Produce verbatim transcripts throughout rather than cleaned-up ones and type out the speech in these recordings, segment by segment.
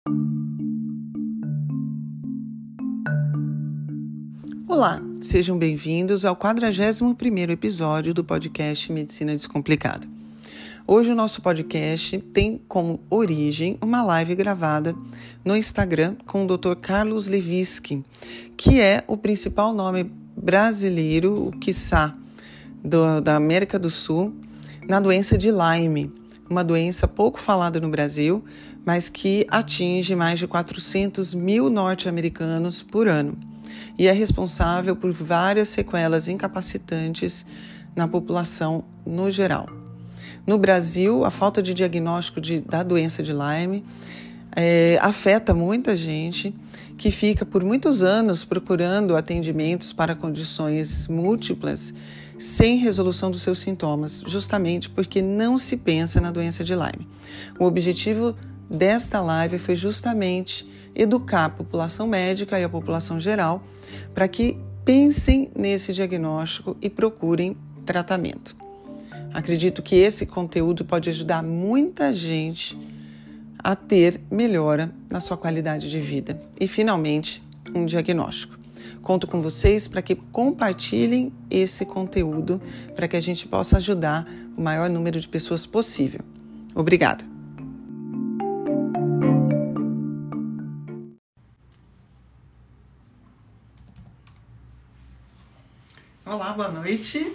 Olá, sejam bem-vindos ao quadragésimo primeiro episódio do podcast Medicina Descomplicada. Hoje o nosso podcast tem como origem uma live gravada no Instagram com o doutor Carlos Levinsky, que é o principal nome brasileiro, quiçá, do, da América do Sul, na doença de Lyme, uma doença pouco falada no Brasil, mas que atinge mais de quatrocentos mil norte-americanos por ano e é responsável por várias sequelas incapacitantes na população no geral. No Brasil, a falta de diagnóstico de, da doença de Lyme é, afeta muita gente que fica por muitos anos procurando atendimentos para condições múltiplas sem resolução dos seus sintomas, justamente porque não se pensa na doença de Lyme. O objetivo desta live foi justamente educar a população médica e a população geral para que pensem nesse diagnóstico e procurem tratamento. Acredito que esse conteúdo pode ajudar muita gente a ter melhora na sua qualidade de vida e, finalmente, um diagnóstico. Conto com vocês para que compartilhem esse conteúdo para que a gente possa ajudar o maior número de pessoas possível. Obrigada! Olá, boa noite.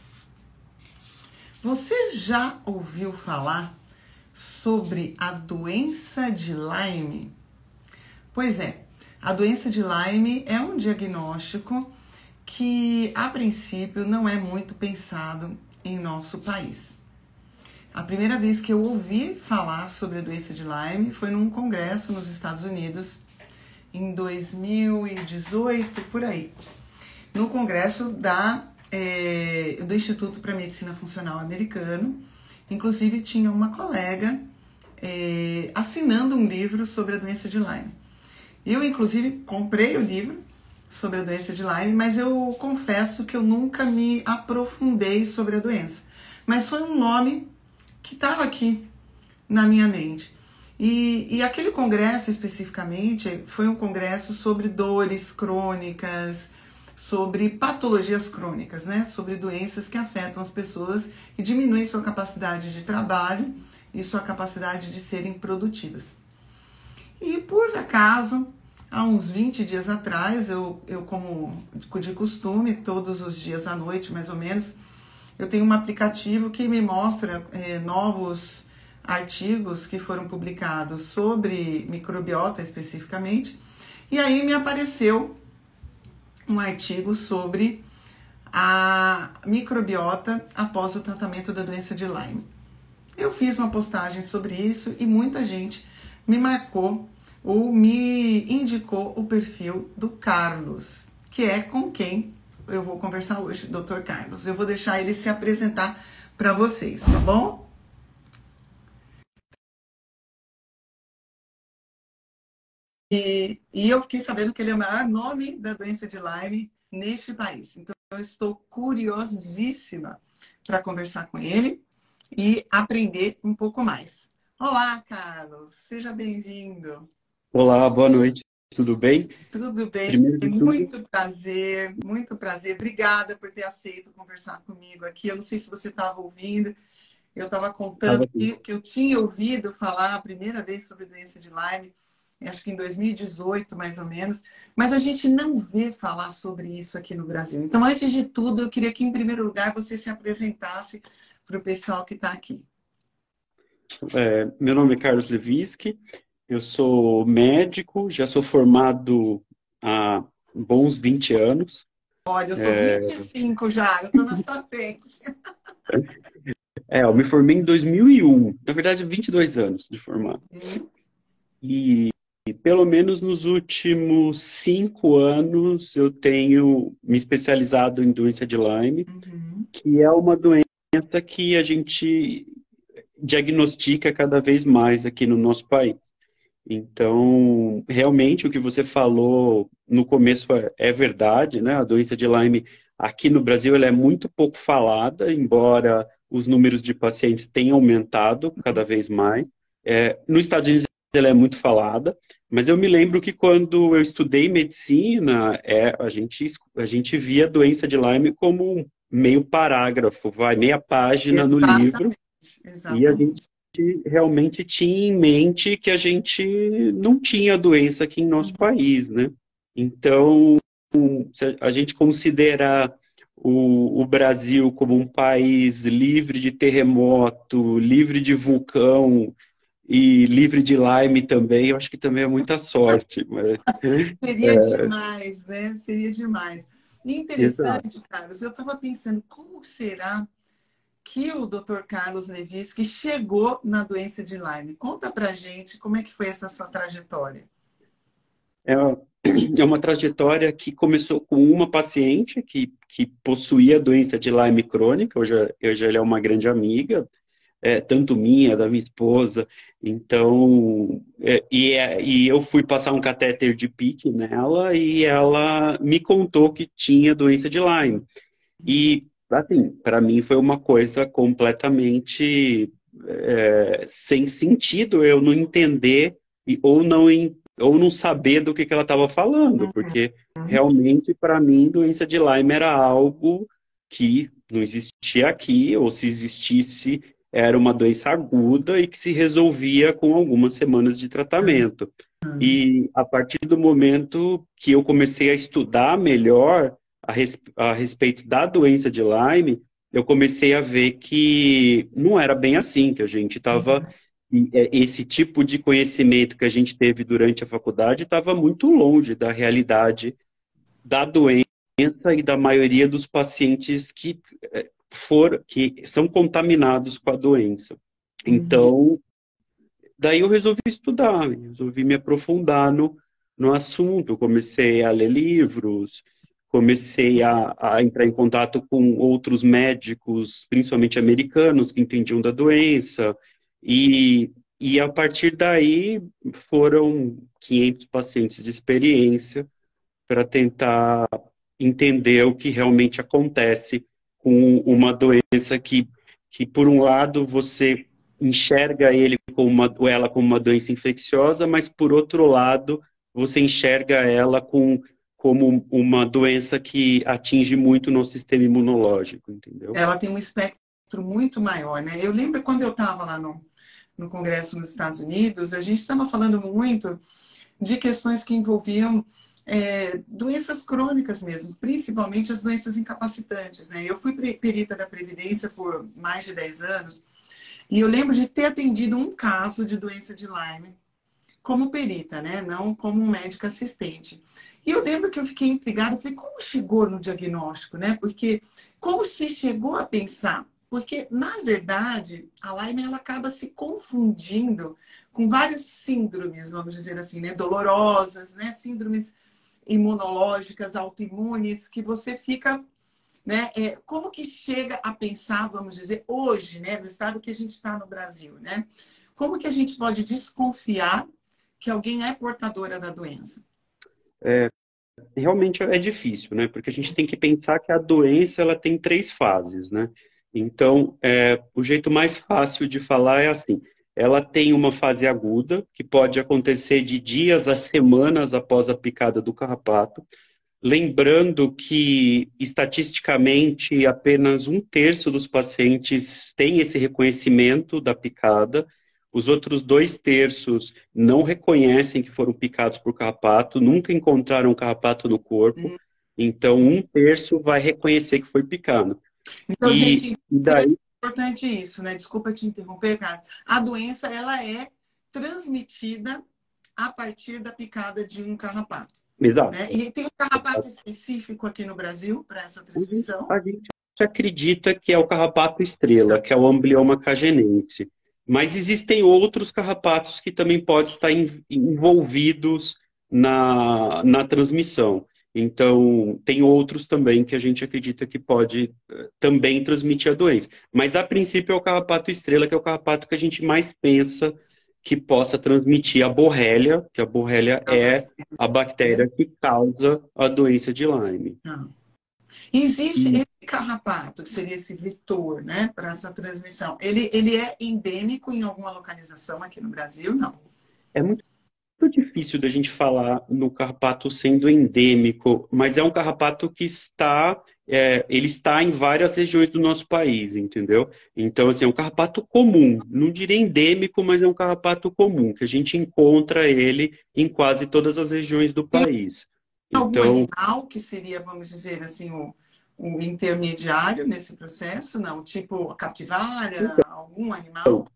Você já ouviu falar sobre a doença de Lyme? Pois é, a doença de Lyme é um diagnóstico que, a princípio, não é muito pensado em nosso país. A primeira vez que eu ouvi falar sobre a doença de Lyme foi num congresso nos Estados Unidos, em dois mil e dezoito, por aí. No congresso da, é, do Instituto para Medicina Funcional americano. Inclusive, tinha uma colega é, assinando um livro sobre a doença de Lyme. Eu, inclusive, comprei o livro sobre a doença de Lyme, mas eu confesso que eu nunca me aprofundei sobre a doença. Mas foi um nome que estava aqui na minha mente. E, e aquele congresso, especificamente, foi um congresso sobre dores crônicas, sobre patologias crônicas, né? Sobre doenças que afetam as pessoas e diminuem sua capacidade de trabalho e sua capacidade de serem produtivas. E por acaso, há uns vinte dias atrás, eu, eu como de costume, todos os dias à noite, mais ou menos, eu tenho um aplicativo que me mostra é, novos artigos que foram publicados sobre microbiota especificamente, e aí me apareceu um artigo sobre a microbiota após o tratamento da doença de Lyme. Eu fiz uma postagem sobre isso e muita gente me marcou ou me indicou o perfil do Carlos, que é com quem eu vou conversar hoje, doutor Carlos. Eu vou deixar ele se apresentar para vocês, tá bom? E, e eu fiquei sabendo que ele é o maior nome da doença de Lyme neste país. Então, eu estou curiosíssima para conversar com ele e aprender um pouco mais. Olá, Carlos. Seja bem-vindo. Olá, boa noite. Tudo bem? Tudo bem? Primeiro de tudo, Muito prazer, muito prazer. Obrigada por ter aceito conversar comigo aqui. Eu não sei se você estava ouvindo. Eu estava contando tava aqui. que, que eu tinha ouvido falar a primeira vez sobre doença de Lyme, acho que em dois mil e dezoito, mais ou menos, mas a gente não vê falar sobre isso aqui no Brasil. Então, antes de tudo, eu queria que, em primeiro lugar, você se apresentasse para o pessoal que está aqui. É, meu nome é Carlos Levinsky, eu sou médico, já sou formado há bons vinte anos. Olha, eu sou vinte e cinco já, eu estou na sua frente. É, eu me formei em dois mil e um, na verdade, vinte e dois anos de formado. Uhum. E, e pelo menos nos últimos cinco anos eu tenho me especializado em doença de Lyme, Uhum. que é uma doença que a gente diagnostica cada vez mais aqui no nosso país. Então, realmente, o que você falou no começo é, é verdade, né? A doença de Lyme aqui no Brasil ela é muito pouco falada, embora os números de pacientes tenham aumentado cada vez mais. É, nos Estados Unidos ela é muito falada, mas eu me lembro que quando eu estudei medicina, é, a gente, a gente via a doença de Lyme como um meio parágrafo, vai, meia página no livro, Exatamente, e a gente exatamente. realmente tinha em mente que a gente não tinha doença aqui em nosso Uhum, país, né? Então, se a gente considerar o, o Brasil como um país livre de terremoto, livre de vulcão e livre de Lyme também, eu acho que também é muita sorte. Mas... seria demais, né? Seria demais. E Exato. interessante, Carlos, eu estava pensando, como será que o doutor Carlos Levinsky chegou na doença de Lyme? Conta pra gente como é que foi essa sua trajetória. É, é uma trajetória que começou com uma paciente que, que possuía a doença de Lyme crônica, hoje, hoje ela é uma grande amiga, é, tanto minha, da minha esposa, então, é, e, é, e eu fui passar um catéter de pique nela e ela me contou que tinha doença de Lyme. E, assim, para mim foi uma coisa completamente é, sem sentido eu não entender e, ou, não, en- ou não saber do que, que ela estava falando, porque Uhum. realmente, para mim, doença de Lyme era algo que não existia aqui, ou se existisse, era uma doença aguda e que se resolvia com algumas semanas de tratamento. E a partir do momento que eu comecei a estudar melhor, a, res, a respeito da doença de Lyme, eu comecei a ver que não era bem assim, que a gente estava. Esse tipo de conhecimento que a gente teve durante a faculdade estava muito longe da realidade da doença e da maioria dos pacientes que, eh, for, que são contaminados com a doença. Uhum. Então, daí eu resolvi estudar, resolvi me aprofundar no, no assunto. Comecei a ler livros, comecei a, a entrar em contato com outros médicos, principalmente americanos, que entendiam da doença. E, e a partir daí foram quinhentos pacientes de experiência para tentar entender o que realmente acontece com uma doença que, que por um lado, você enxerga ele como uma, ela como uma doença infecciosa, mas por outro lado, você enxerga ela com, como uma doença que atinge muito o nosso sistema imunológico, entendeu? Ela tem um espectro muito maior, né? Eu lembro quando eu estava lá no, no Congresso nos Estados Unidos, a gente estava falando muito de questões que envolviam é, doenças crônicas mesmo, principalmente as doenças incapacitantes, né? Eu fui perita da Previdência por mais de dez anos e eu lembro de ter atendido um caso de doença de Lyme como perita, né? Não como um médico assistente. E eu lembro que eu fiquei intrigada, falei, como chegou no diagnóstico, né? Porque como se chegou a pensar? Porque, na verdade, a Lyme ela acaba se confundindo com várias síndromes, vamos dizer assim, né? Dolorosas, né? Síndromes imunológicas, autoimunes, que você fica, né? É, como que chega a pensar, vamos dizer, hoje, né? No estado que a gente está no Brasil, né? Como que a gente pode desconfiar que alguém é portadora da doença? Realmente é difícil, né? Porque a gente tem que pensar que a doença ela tem três fases, né? Então, é, o jeito mais fácil de falar é assim: ela tem uma fase aguda, que pode acontecer de dias a semanas após a picada do carrapato. Lembrando que, estatisticamente, apenas um terço dos pacientes tem esse reconhecimento da picada. Os outros dois terços não reconhecem que foram picados por carrapato, nunca encontraram carrapato no corpo. Então, um terço vai reconhecer que foi picado. Então, E, gente, e é daí, importante isso, né? Desculpa te interromper, cara. A doença, ela é transmitida a partir da picada de um carrapato, né? exato. E tem um carrapato específico aqui no Brasil para essa A gente, transmissão. a gente acredita que é o carrapato estrela, que é o Amblyomma cagenense. Mas existem outros carrapatos que também podem estar em- envolvidos na, na transmissão. Então, tem outros também que a gente acredita que pode eh, também transmitir a doença. Mas, a princípio, é o carrapato estrela, que é o carrapato que a gente mais pensa que possa transmitir a borrélia, que a borrélia A é bactéria, a né? bactéria que causa a doença de Lyme. Não. Existe esse carrapato, que seria esse vetor, né, para essa transmissão. Ele, ele é endêmico em alguma localização aqui no Brasil? Não. é muito difícil da gente falar no carrapato sendo endêmico, mas é um carrapato que está, é, ele está em várias regiões do nosso país, entendeu? Então, assim, é um carrapato comum, não diria endêmico, mas é um carrapato comum, que a gente encontra ele em quase todas as regiões do país. Algum Então, animal que seria, vamos dizer assim, o, o intermediário nesse processo? Não, tipo a capivara, algum animal?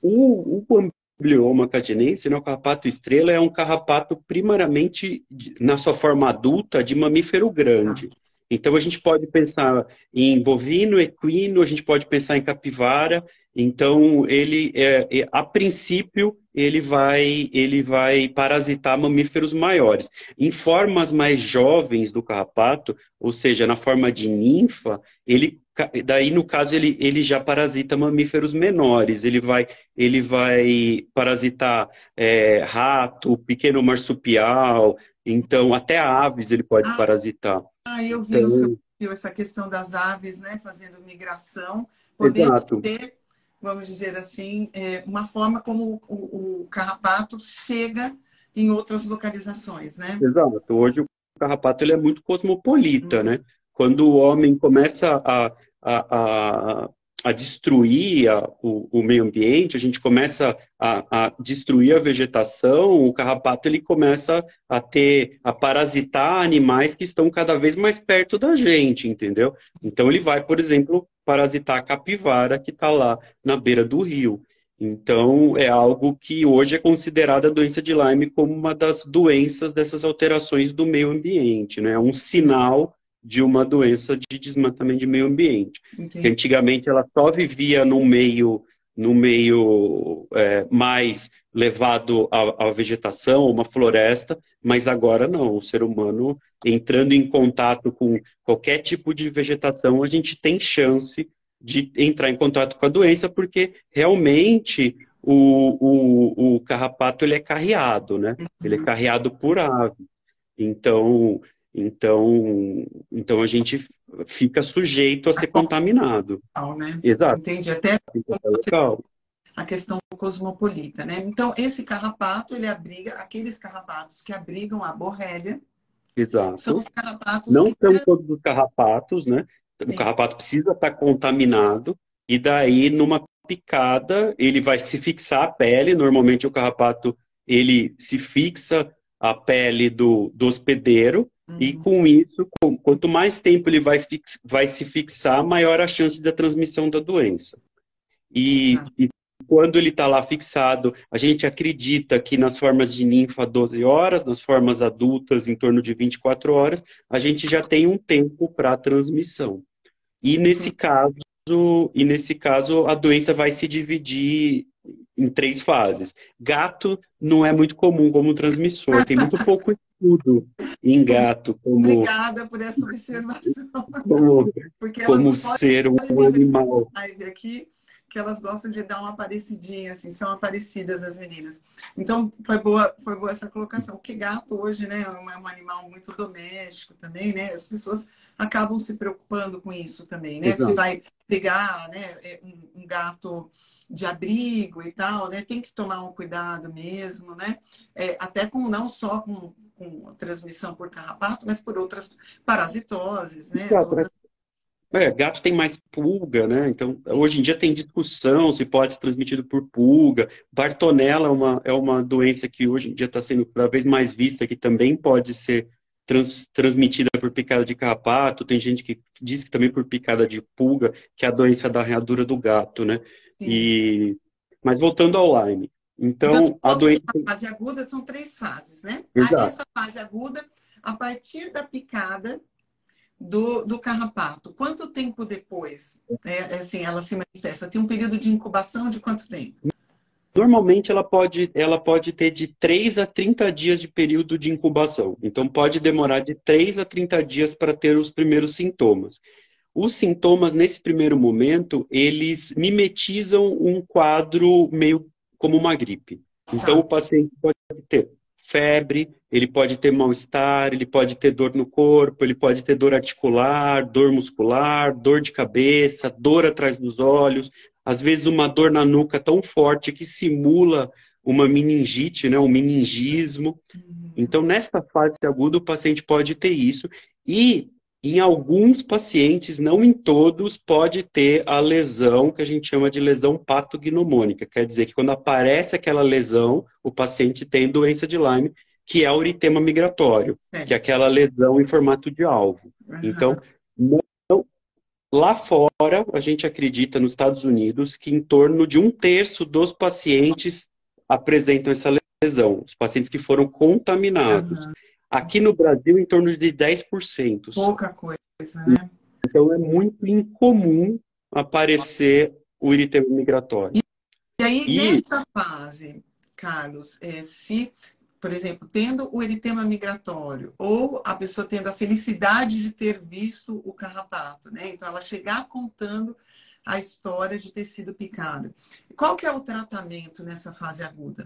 O, o Amblyomma catinense, né, o carrapato estrela, é um carrapato primariamente, de- na sua forma adulta, de mamífero Tá. grande. Então, a gente pode pensar em bovino, equino, a gente pode pensar em capivara. Então, ele, é, é, a princípio, ele vai, ele vai parasitar mamíferos maiores. Em formas mais jovens do carrapato, ou seja, na forma de ninfa, ele, ca- daí, no caso, ele, ele já parasita mamíferos menores. Ele vai ele vai parasitar é, rato, pequeno marsupial, então até aves ele pode Ah, parasitar. ah, eu vi no seu Então, perfil essa questão das aves, né, fazendo migração, podendo exato, ser, vamos dizer assim, é, uma forma como o, o carrapato chega em outras localizações, né? exato. Hoje o carrapato ele é muito cosmopolita, Uhum. né? Quando o homem começa a, a, a, a destruir a- o, o meio ambiente, a gente começa a, a destruir a vegetação, o carrapato ele começa a ter, a parasitar animais que estão cada vez mais perto da gente, entendeu? Então ele vai, por exemplo, parasitar a capivara que está lá na beira do rio. Então, é algo que hoje é considerada a doença de Lyme como uma das doenças dessas alterações do meio ambiente, né? É um sinal de uma doença de desmatamento de meio ambiente. Que Entendi. antigamente ela só vivia no meio, no meio é, mais levado à, à vegetação, uma floresta, mas agora não. O ser humano entrando em contato com qualquer tipo de vegetação, a gente tem chance de entrar em contato com a doença, porque realmente o, o, o carrapato ele é carreado, né? Ele é Uhum. carreado por ave. Então, então, então a gente fica sujeito a A ser qual contaminado. local, né? Exato, Entendi. Até em qualquer local. a questão cosmopolita, né? Então, esse carrapato, ele abriga aqueles carrapatos que abrigam a borrélia, são os Exato. carrapatos Não que são todos os carrapatos, né? O trazem. carrapato precisa estar contaminado, e daí, numa picada, ele vai se fixar a pele. Normalmente, o carrapato ele se fixa a pele do, do hospedeiro, e Uhum. com isso, com- quanto mais tempo ele vai, fix, vai se fixar, maior a chance da transmissão da doença. E, Tá. e quando ele está lá fixado, a gente acredita que nas formas de ninfa doze horas, nas formas adultas em torno de vinte e quatro horas, a gente já tem um tempo para a transmissão. E nesse Entendi. caso, e nesse caso, a doença vai se dividir em três fases. Gato não é muito comum como transmissor, tem muito pouco estudo em gato como, Obrigada por essa observação, como, porque elas como não podem ser um me ver animal. na live aqui, que elas gostam de dar uma aparecidinha, assim, são aparecidas as meninas. Então, foi boa, foi boa essa colocação, porque gato hoje, né, é um é um animal muito doméstico também, né? As pessoas acabam se preocupando com isso também, né? Se Exato. vai pegar, né, é, um, um gato de abrigo e tal, né? Tem que tomar um cuidado mesmo, né? É, até com não só com, com transmissão por carrapato, mas por outras parasitoses, né? Exato. Todas. É, gato tem mais pulga, né? Então, hoje em dia tem discussão se pode ser transmitido por pulga. Bartonella é uma, é uma doença que hoje em dia está sendo cada vez mais vista, que também pode ser trans- transmitida por picada de carrapato. Tem gente que diz que também por picada de pulga, que é a doença da arranhadura do gato, né? Sim. E... Mas voltando ao Lyme. Então, a gente Então, a falou que tem doença... a fase aguda, são três fases, né? A- Exato. Essa fase aguda, a partir da picada do, do carrapato, quanto tempo depois, é, é assim, ela se manifesta? Tem um período de incubação de quanto tempo? Normalmente ela pode, ela pode ter de três a trinta dias de período de incubação. Então pode demorar de três a trinta dias para ter os primeiros sintomas. Os sintomas, nesse primeiro momento, eles mimetizam um quadro meio como uma gripe. Então Tá. o paciente pode ter febre, ele pode ter mal-estar, ele pode ter dor no corpo, ele pode ter dor articular, dor muscular, dor de cabeça, dor atrás dos olhos, às vezes uma dor na nuca tão forte que simula uma meningite, né, um meningismo. Então, nessa fase aguda, o paciente pode ter isso. E, em alguns pacientes, não em todos, pode ter a lesão que a gente chama de lesão patognomônica. Quer dizer que quando aparece aquela lesão, o paciente tem doença de Lyme, que é o eritema migratório, que é aquela lesão em formato de alvo. Então, não, lá fora, a gente acredita, nos Estados Unidos, que em torno de um terço dos pacientes apresentam essa lesão, os pacientes que foram contaminados. Uhum. Aqui no Brasil, em torno de dez por cento. Pouca coisa, né? Então, é muito incomum aparecer o eritema migratório. E aí, E... nessa fase, Carlos, é, se, por exemplo, tendo o eritema migratório, ou a pessoa tendo a felicidade de ter visto o carrapato, né? Então, ela chegar contando a história de ter sido picada. Qual que é o tratamento nessa fase aguda?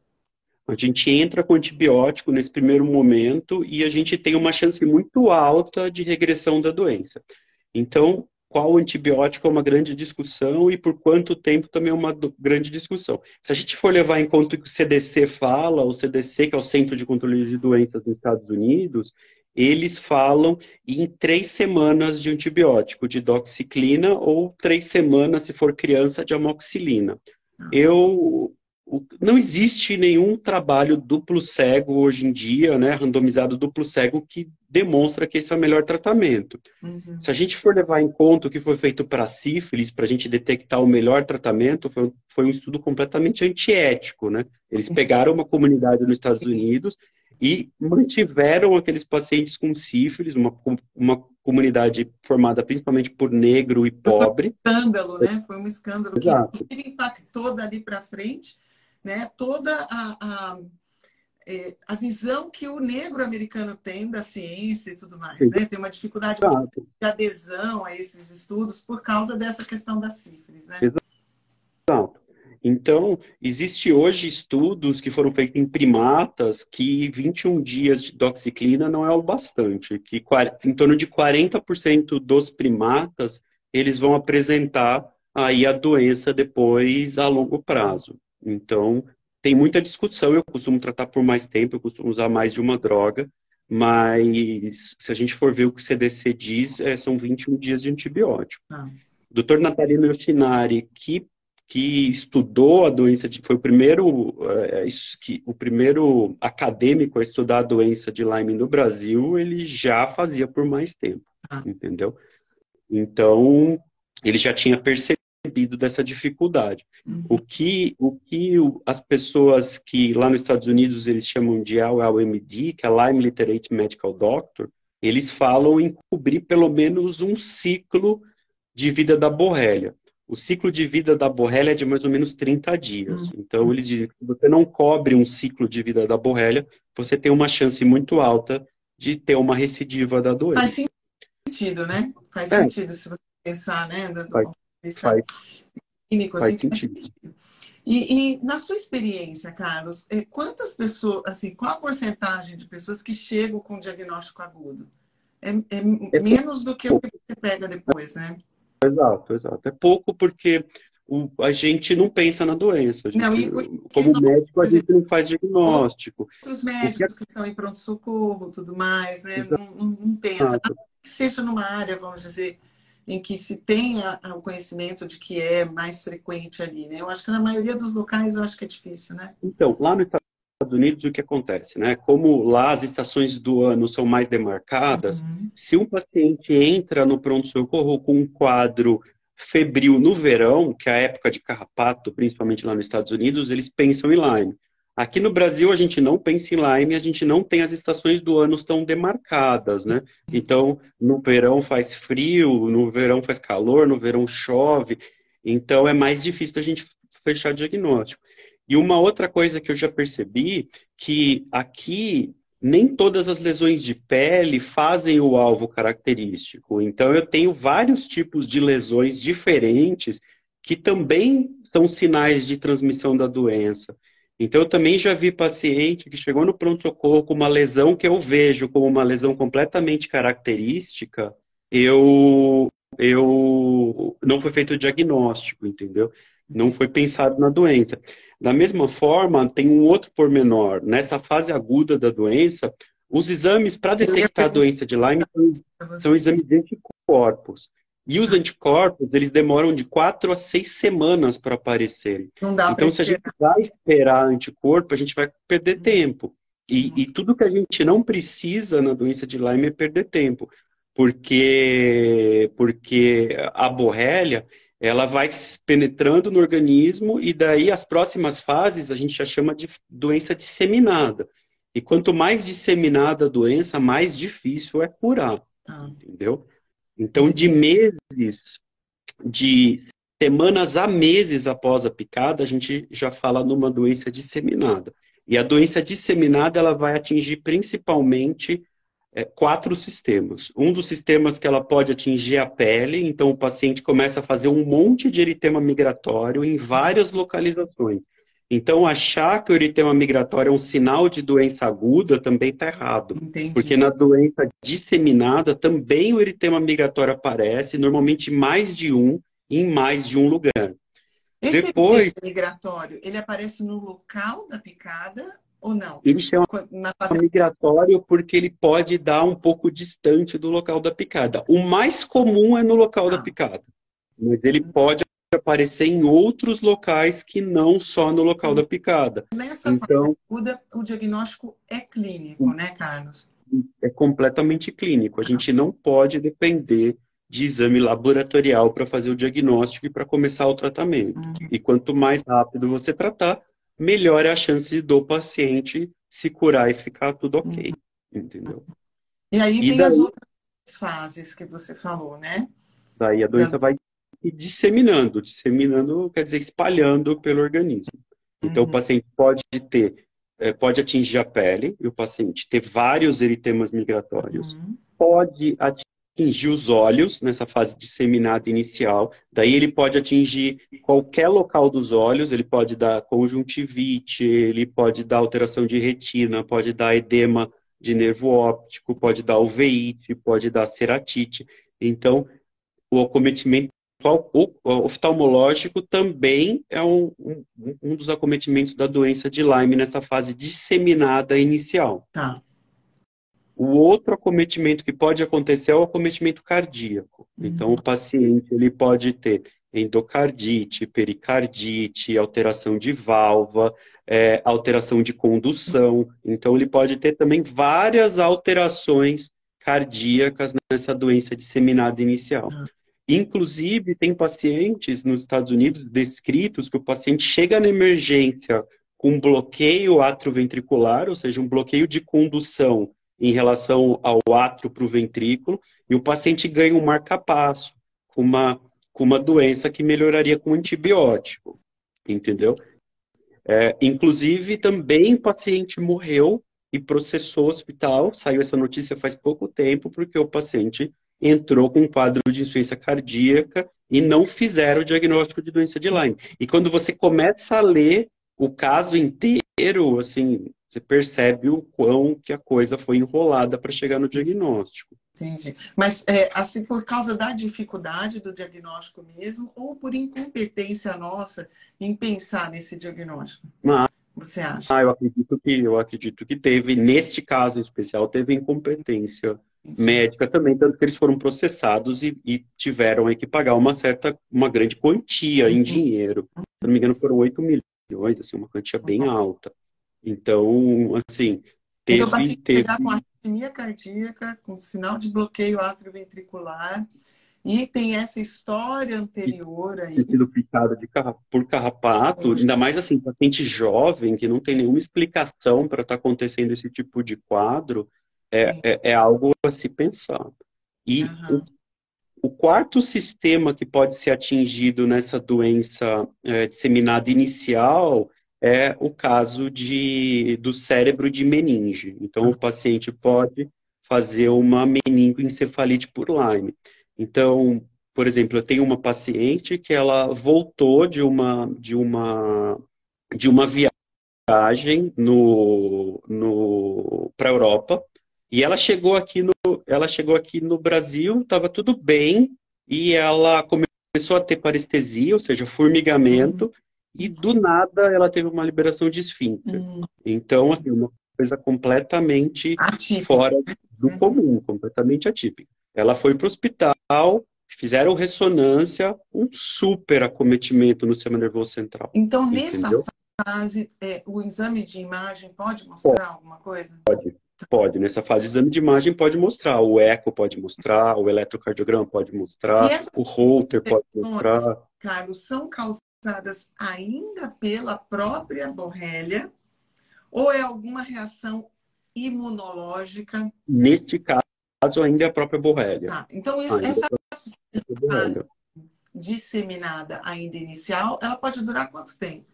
A gente entra com antibiótico nesse primeiro momento e a gente tem uma chance muito alta de regressão da doença. Então, qual antibiótico é uma grande discussão e por quanto tempo também é uma grande discussão. Se a gente for levar em conta o que o C D C fala, o C D C, que é o Centro de Controle de Doenças nos Estados Unidos, eles falam em três semanas de antibiótico, de doxiciclina, ou três semanas, se for criança, de amoxicilina. Eu... Não existe nenhum trabalho duplo cego hoje em dia, né, randomizado duplo cego, que demonstra que esse é o melhor tratamento. Uhum. Se a gente for levar em conta o que foi feito para sífilis, para a gente detectar o melhor tratamento, foi, foi um estudo completamente antiético, né? Eles pegaram uma comunidade nos Estados Unidos e mantiveram aqueles pacientes com sífilis, uma, uma comunidade formada principalmente por negro e pobre. Foi um escândalo, né? Foi um escândalo Exato. que inclusive impactou dali para frente, né, toda a, a, a visão que o negro americano tem da ciência e tudo mais. Né? Tem uma dificuldade de adesão a esses estudos por causa dessa questão da sífilis. Né? Exato. Então, existe hoje estudos que foram feitos em primatas que vinte e um dias de doxiciclina não é o bastante, que em torno de quarenta por cento dos primatas eles vão apresentar aí a doença depois a longo prazo. Então, tem muita discussão, eu costumo tratar por mais tempo, eu costumo usar mais de uma droga, mas se a gente for ver o que o C D C diz, é, são vinte e um dias de antibiótico. Ah. O doutor Natalino Yoshinari, que, que estudou a doença, de, foi o primeiro, é, que, o primeiro acadêmico a estudar a doença de Lyme no Brasil, ele já fazia por mais tempo, ah. entendeu? Então, ele já tinha percebido dessa dificuldade. Uhum. O que, o que as pessoas que lá nos Estados Unidos eles chamam de L L M D, que é Lyme Literate Medical Doctor, eles falam em cobrir pelo menos um ciclo de vida da borrélia. O ciclo de vida da borrélia é de mais ou menos trinta dias. Uhum. Então, eles dizem que se você não cobre um ciclo de vida da borrélia, você tem uma chance muito alta de ter uma recidiva da doença. Faz sentido, né? Faz é. sentido se você pensar, né? Do... Faz. Faz, químico, faz assim, sentido. E, e na sua experiência, Carlos, quantas pessoas, assim, qual a porcentagem de pessoas que chegam com diagnóstico agudo? É, é, é menos do que pouco. O que você pega depois, né? Exato, exato. É pouco porque o, a gente não pensa na doença. A gente, não, e, como não, médico, a gente não faz diagnóstico. Outros médicos que... que estão em pronto-socorro, tudo mais, né? Não, não, não pensa. Que seja numa área, vamos dizer, em que se tenha o conhecimento de que é mais frequente ali, né? Eu acho que na maioria dos locais eu acho que é difícil, né? Então, lá nos Estados Unidos o que acontece, né? Como lá as estações do ano são mais demarcadas, uhum. se um paciente entra no pronto-socorro com um quadro febril no verão, que é a época de carrapato, principalmente lá nos Estados Unidos, eles pensam em Lyme. Aqui no Brasil, a gente não pensa em Lyme, a gente não tem as estações do ano tão demarcadas, né? Então, no verão faz frio, no verão faz calor, no verão chove. Então, é mais difícil da gente fechar diagnóstico. E uma outra coisa que eu já percebi, que aqui nem todas as lesões de pele fazem o alvo característico. Então, eu tenho vários tipos de lesões diferentes que também são sinais de transmissão da doença. Então, eu também já vi paciente que chegou no pronto-socorro com uma lesão que eu vejo como uma lesão completamente característica, eu, eu não foi feito o diagnóstico, entendeu? Não foi pensado na doença. Da mesma forma, tem um outro pormenor. Nessa fase aguda da doença, os exames para Eu ia detectar a perguntar doença de Lyme são, para são você. exames de anticorpos. E os Ah, anticorpos, eles demoram de quatro a seis semanas para aparecerem. não dá para Então, se a gente esperar. vai esperar anticorpo, a gente vai perder tempo. E, Uhum. e tudo que a gente não precisa na doença de Lyme é perder tempo. Porque, porque a borrélia ela vai se penetrando no organismo e daí as próximas fases a gente já chama de doença disseminada. E quanto mais disseminada a doença, mais difícil é curar, Tá, entendeu? Então, de entendi. meses, de semanas a meses após a picada, a gente já fala numa doença disseminada. E a doença disseminada, ela vai atingir principalmente é, quatro sistemas. Um dos sistemas que ela pode atingir é a pele, então o paciente começa a fazer um monte de eritema migratório em várias localizações. Então, achar que o eritema migratório é um sinal de doença aguda também está errado. Entendi. Porque na doença disseminada também o eritema migratório aparece, normalmente mais de um, em mais de um lugar. Esse eritema Depois, migratório, ele aparece no local da picada ou não? ele chama Qu- Na fase. migratório porque ele pode dar um pouco distante do local da picada. O mais comum é no local da Ah, picada, mas ele pode aparecer em outros locais que não só no local da entendi. picada. Nessa fase Então, aguda, o diagnóstico é clínico, né, Carlos? é completamente clínico. A Ah, gente não pode depender de exame laboratorial para fazer o diagnóstico e para começar o tratamento. uhum, E quanto mais rápido você tratar, melhor é a chance do paciente se curar e ficar tudo uhum. ok. Entendeu? E aí E tem as daí outras fases que você falou, né? Daí a Da- doença vai se disseminando. Disseminando quer dizer espalhando pelo organismo. Então, o Uhum, paciente pode ter, eh, pode atingir a pele, e o paciente ter vários eritemas migratórios, uhum, pode atingir os olhos nessa fase disseminada inicial, daí ele pode atingir qualquer local dos olhos, ele pode dar conjuntivite, ele pode dar alteração de retina, pode dar edema de nervo óptico, pode dar uveíte, pode dar ceratite. Então, o acometimento oftalmológico também é um, um, um dos acometimentos da doença de Lyme nessa fase disseminada inicial. tá. O outro acometimento que pode acontecer é o acometimento cardíaco. Então, Uhum, o paciente ele pode ter endocardite, pericardite, alteração de válvula, é, alteração de condução. Então, ele pode ter também várias alterações cardíacas nessa doença disseminada inicial. tá. Inclusive, tem pacientes nos Estados Unidos descritos que o paciente chega na emergência com bloqueio atrioventricular, ou seja, um bloqueio de condução em relação ao átrio para o ventrículo, e o paciente ganha um marcapasso com uma, com uma doença que melhoraria com antibiótico, entendeu? É, inclusive, também o paciente morreu e processou o hospital. Saiu essa notícia faz pouco tempo, porque o paciente entrou com um quadro de insuficiência cardíaca e não fizeram o diagnóstico de doença de Lyme. E quando você começa a ler o caso inteiro, assim, você percebe o quão que a coisa foi enrolada para chegar no diagnóstico. Entendi. Mas, é, assim, por causa da dificuldade do diagnóstico mesmo, ou por incompetência nossa em pensar nesse diagnóstico, Mas você acha? ah, eu acredito que eu acredito que teve, neste caso em especial, teve incompetência Entendi. médica também, tanto que eles foram processados e, e tiveram aí que pagar uma certa, uma grande quantia em Uhum. dinheiro. Se não me engano, foram oito milhões, assim, uma quantia bem alta. Então, assim, Então, o teve, paciente teve chegar com arritmia cardíaca, com sinal de bloqueio atrioventricular, e tem essa história que anterior ter aí. sido picado de carra- por carrapato, Poxa, ainda mais assim, paciente jovem, que não tem nenhuma explicação para estar acontecendo esse tipo de quadro, é, sim. é, é algo a se pensar. E o, Aham. o quarto sistema que pode ser atingido nessa doença é, disseminada inicial é o caso de, do cérebro de meninge. Então, o paciente pode fazer uma meningoencefalite por Lyme. Então, por exemplo, eu tenho uma paciente que ela voltou de uma, de uma, de uma viagem no, no, para a Europa e ela chegou aqui no, ela chegou aqui no Brasil, estava tudo bem e ela começou a ter parestesia, ou seja, Uhum. formigamento, e do nada ela teve uma liberação de esfíncter. Uhum. Então, assim, uma coisa completamente Atípica. fora do Uhum. comum, completamente atípica. Ela foi para o hospital, fizeram ressonância, um super acometimento no sistema nervoso central, Então, nessa entendeu? fase, é, o exame de imagem pode mostrar alguma coisa? Pode, pode. Nessa fase de exame de imagem pode mostrar, o eco pode mostrar, o eletrocardiograma pode E mostrar, essas o Holter pode questões, mostrar. Carlos, são causadas ainda pela própria borrélia ou é alguma reação imunológica? Neste caso, ainda é a própria borrélia. Tá. Então, isso- Ainda é essa a própria fase borrélia. disseminada ainda inicial, ela pode durar quanto tempo?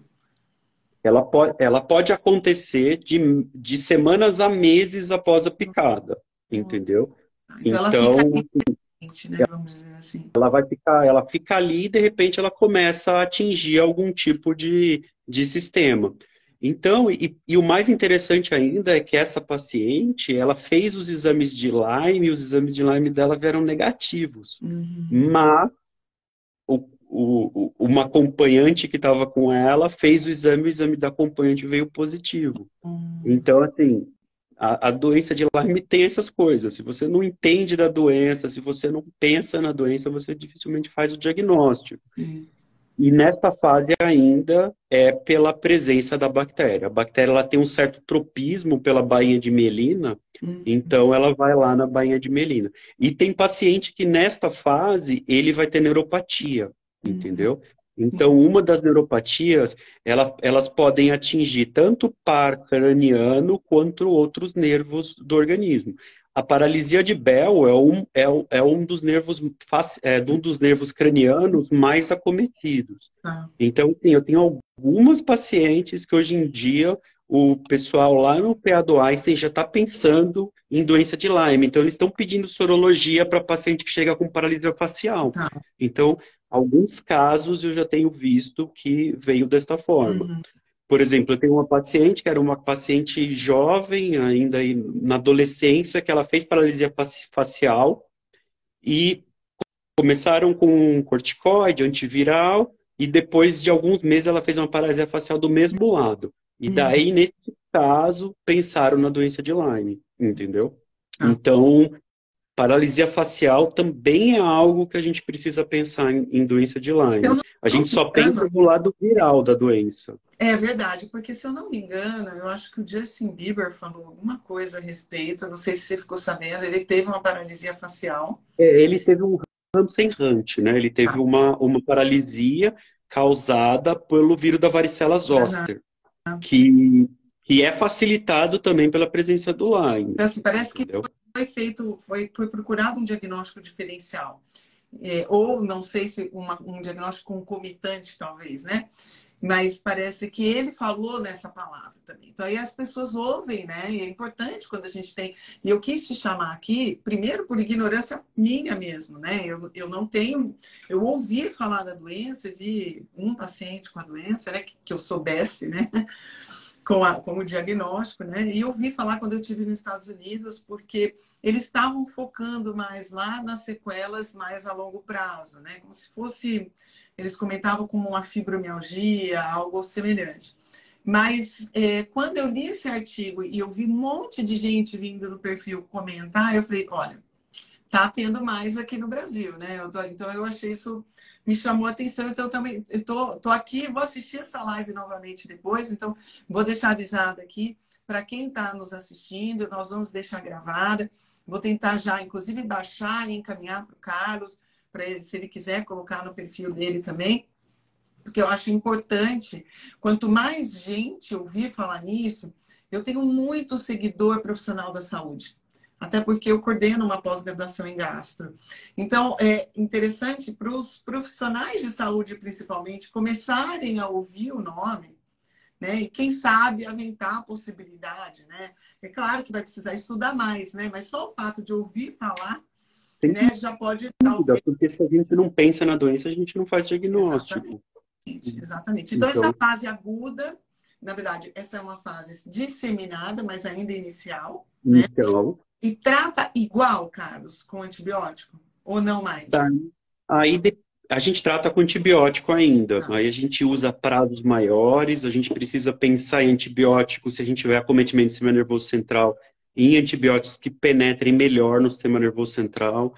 Ela pode, ela pode acontecer de, de semanas a meses após a picada, Hum, entendeu? tá. Então, ela fica Então, latente, né? Vamos dizer assim. ela vai ficar, ela fica ali e de repente ela começa a atingir algum tipo de, de sistema. Então, e, e o mais interessante ainda é que essa paciente, ela fez os exames de Lyme e os exames de Lyme dela vieram negativos. Uhum. Mas o, o, uma acompanhante que estava com ela fez o exame, o exame da acompanhante veio positivo. Hum, Então, assim, a, a doença de Lyme tem essas coisas. Se você não entende da doença, se você não pensa na doença, você dificilmente faz o diagnóstico. sim. E nessa fase ainda é pela presença da bactéria. A bactéria ela tem um certo tropismo pela bainha de mielina, Hum, então ela vai lá na bainha de mielina. E tem paciente que nesta fase ele vai ter neuropatia, uhum. entendeu? Então, uma das neuropatias, ela, elas podem atingir tanto o par craniano quanto outros nervos do organismo. A paralisia de Bell é um, é, é um dos nervos fac- é, um dos nervos cranianos mais acometidos. Tá. Então, sim, eu tenho algumas pacientes que hoje em dia o pessoal lá no P A do Einstein já está pensando em doença de Lyme. Então, eles estão pedindo sorologia para paciente que chega com paralisia facial. Tá. Então, alguns casos eu já tenho visto que veio desta forma. Uhum. Por exemplo, eu tenho uma paciente que era uma paciente jovem, ainda aí na adolescência, que ela fez paralisia faci- facial e começaram com um corticoide, antiviral, e depois de alguns meses ela fez uma paralisia facial do mesmo lado. E Uhum. daí, nesse caso, pensaram na doença de Lyme, entendeu? Tá. Então, paralisia facial também é algo que a gente precisa pensar em, em doença de Se eu Lyme. não A não gente me só pensa engano, do lado viral da doença. é verdade, porque se eu não me engano, eu acho que o Justin Bieber falou alguma coisa a respeito, eu não sei se você ficou sabendo, ele teve uma paralisia facial. É, ele teve um Ramsay-Hunt, né? Ele teve Tá. uma, uma paralisia causada pelo vírus da varicela Aham. zoster, que, que é facilitado também pela presença do Lyme, Então, assim, parece que entendeu? foi feito, foi, foi procurado um diagnóstico diferencial. É, ou não sei se uma, um diagnóstico concomitante, talvez, né? Mas parece que ele falou nessa palavra também. Então aí as pessoas ouvem, né? E é importante quando a gente tem. E eu quis te chamar aqui, primeiro por ignorância minha mesmo, né? Eu, eu não tenho. Eu ouvi falar da doença, vi um paciente com a doença, né? Que, que eu soubesse, né? Com, a, com o diagnóstico, né? E eu ouvi falar quando eu estive nos Estados Unidos, porque eles estavam focando mais lá nas sequelas mais a longo prazo, né? Como se fosse, eles comentavam como uma fibromialgia, algo semelhante. Mas é, quando eu li esse artigo e eu vi um monte de gente vindo no perfil comentar, eu falei, olha, tá tendo mais aqui no Brasil, né? Eu tô, então eu achei isso, me chamou a atenção. Então eu também eu tô, tô aqui, vou assistir essa live novamente depois, então vou deixar avisado aqui para quem está nos assistindo, nós vamos deixar gravada. Vou tentar já, inclusive, baixar e encaminhar para o Carlos, para ele, se ele quiser colocar no perfil dele também, porque eu acho importante, quanto mais gente ouvir falar nisso, eu tenho muito seguidor profissional da saúde, até porque eu coordeno uma pós-graduação em gastro. Então, é interessante para os profissionais de saúde, principalmente, começarem a ouvir o nome, né? E quem sabe aventar a possibilidade, né? É claro que vai precisar estudar mais, né? Mas só o fato de ouvir falar, Sem né, já pode, dúvida, talvez. porque se a gente não pensa na doença, a gente não faz Exatamente. diagnóstico. Exatamente. Então, essa Então, fase aguda, na verdade, essa é uma fase disseminada, mas ainda inicial, né? então E trata igual, Carlos, com antibiótico? Ou não tá, mais? aí, de- A gente trata com antibiótico ainda, Tá. aí a gente usa prazos maiores, a gente precisa pensar em antibióticos se a gente tiver acometimento do sistema nervoso central, em antibióticos que penetrem melhor no sistema nervoso central.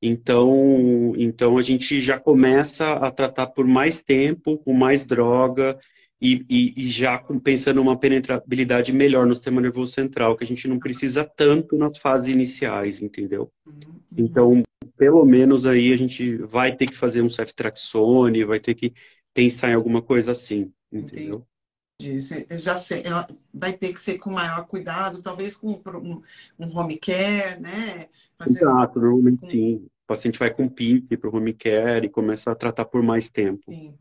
Então, então a gente já começa a tratar por mais tempo, com mais droga, e, e, e já com- pensando numa penetrabilidade melhor no sistema nervoso central, que a gente não precisa tanto nas fases iniciais, entendeu? Uhum, uhum. Então, pelo menos aí a gente vai ter que fazer um ceftriaxone, vai ter que pensar em alguma coisa assim, Entendi. entendeu? Cê- Eu já sei, ela vai ter que ser com maior cuidado, talvez com um, pro- um, um home care, né? Fazer um, Exato, normalmente um- sim. O paciente vai com PIC para o home care e começa a tratar por mais tempo. sim.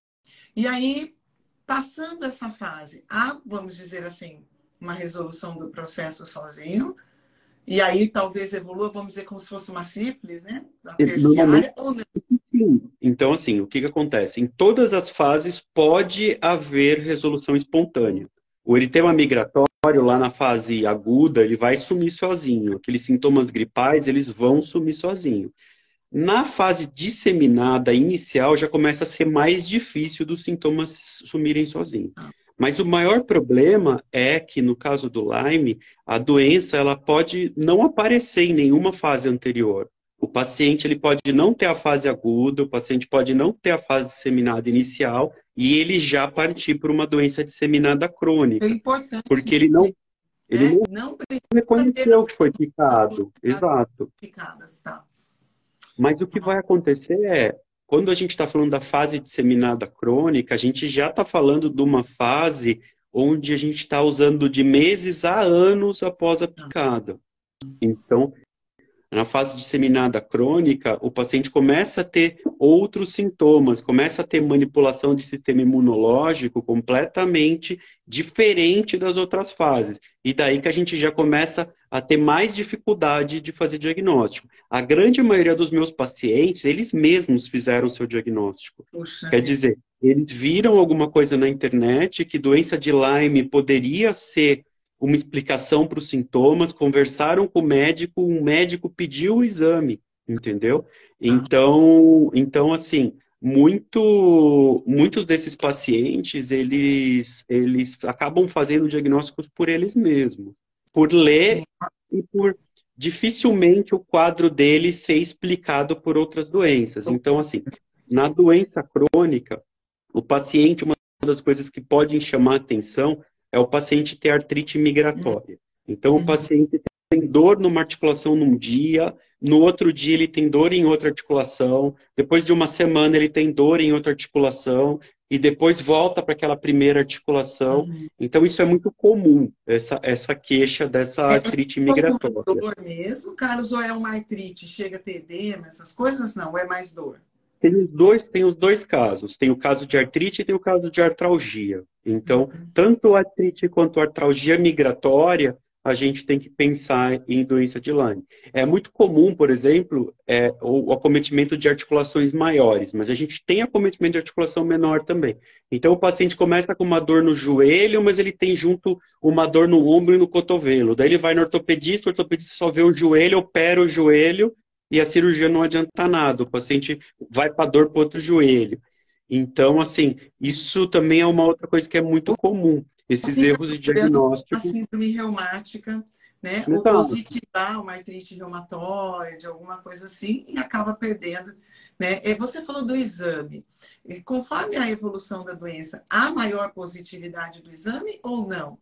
E aí, passando essa fase, há, vamos dizer assim, uma resolução do processo sozinho, e aí talvez evolua, vamos dizer, como se fosse uma sífilis, né? A E, normalmente terciária, ou não. sim. Então, assim, o que que acontece? Em todas as fases pode haver resolução espontânea. O eritema migratório, lá na fase aguda, ele vai sumir sozinho. Aqueles sintomas gripais, eles vão sumir sozinho. Na fase disseminada inicial, já começa a ser mais difícil dos sintomas sumirem sozinhos. Mas o maior problema é que, no caso do Lyme, a doença ela pode não aparecer em nenhuma fase anterior. O paciente ele pode não ter a fase aguda, o paciente pode não ter a fase disseminada inicial e ele já partir para uma doença disseminada É crônica, importante, porque ele não, ele né? não Não precisa ter reconheceu as que foi glândulas picado. Exato. picadas, tá? Mas o que vai acontecer é, quando a gente está falando da fase disseminada crônica, a gente já está falando de uma fase onde a gente está usando de meses a anos após a picada. Então, na fase disseminada crônica, o paciente começa a ter outros sintomas, começa a ter manipulação de sistema imunológico completamente diferente das outras fases. E daí que a gente já começa a ter mais dificuldade de fazer diagnóstico. A grande maioria dos meus pacientes, eles mesmos fizeram seu diagnóstico. Puxa Quer vida. dizer, eles viram alguma coisa na internet que doença de Lyme poderia ser uma explicação para os sintomas, conversaram com o médico, um médico pediu o exame, entendeu? Tá. Então, então assim, muito, muitos desses pacientes, eles, eles acabam fazendo diagnósticos por eles mesmos, por Sim. ler e por dificilmente o quadro dele ser explicado por outras doenças. Então, assim, na doença crônica, o paciente, uma das coisas que podem chamar a atenção é o paciente ter artrite migratória. Então, o Uhum. paciente tem dor numa articulação num dia, no outro dia ele tem dor em outra articulação, depois de uma semana ele tem dor em outra articulação, e depois volta para aquela primeira articulação. Uhum. Então, isso é muito comum, essa, essa queixa dessa É artrite como uma migratória. dor mesmo, Carlos, ou é uma artrite? Chega a ter edema, essas coisas? Não, é mais dor. Tem os dois, tem os dois casos. Tem o caso de artrite e tem o caso de artralgia. Então, Uhum. tanto a artrite quanto a artralgia migratória, a gente tem que pensar em doença de Lyme. É muito comum, por exemplo, é, o acometimento de articulações maiores, mas a gente tem acometimento de articulação menor também. Então, o paciente começa com uma dor no joelho, mas ele tem junto uma dor no ombro e no cotovelo. Daí ele vai no ortopedista, o ortopedista só vê o joelho, opera o joelho, e a cirurgia não adianta nada. O paciente vai para a dor para outro joelho. Então, assim, isso também é uma outra coisa que é muito comum, esses Fica erros de procurando uma diagnóstico. síndrome reumática, né? Ou Exato. positivar uma artrite reumatoide, alguma coisa assim, e acaba perdendo, né? E você falou do exame. E conforme a evolução da doença, há maior positividade do exame ou não?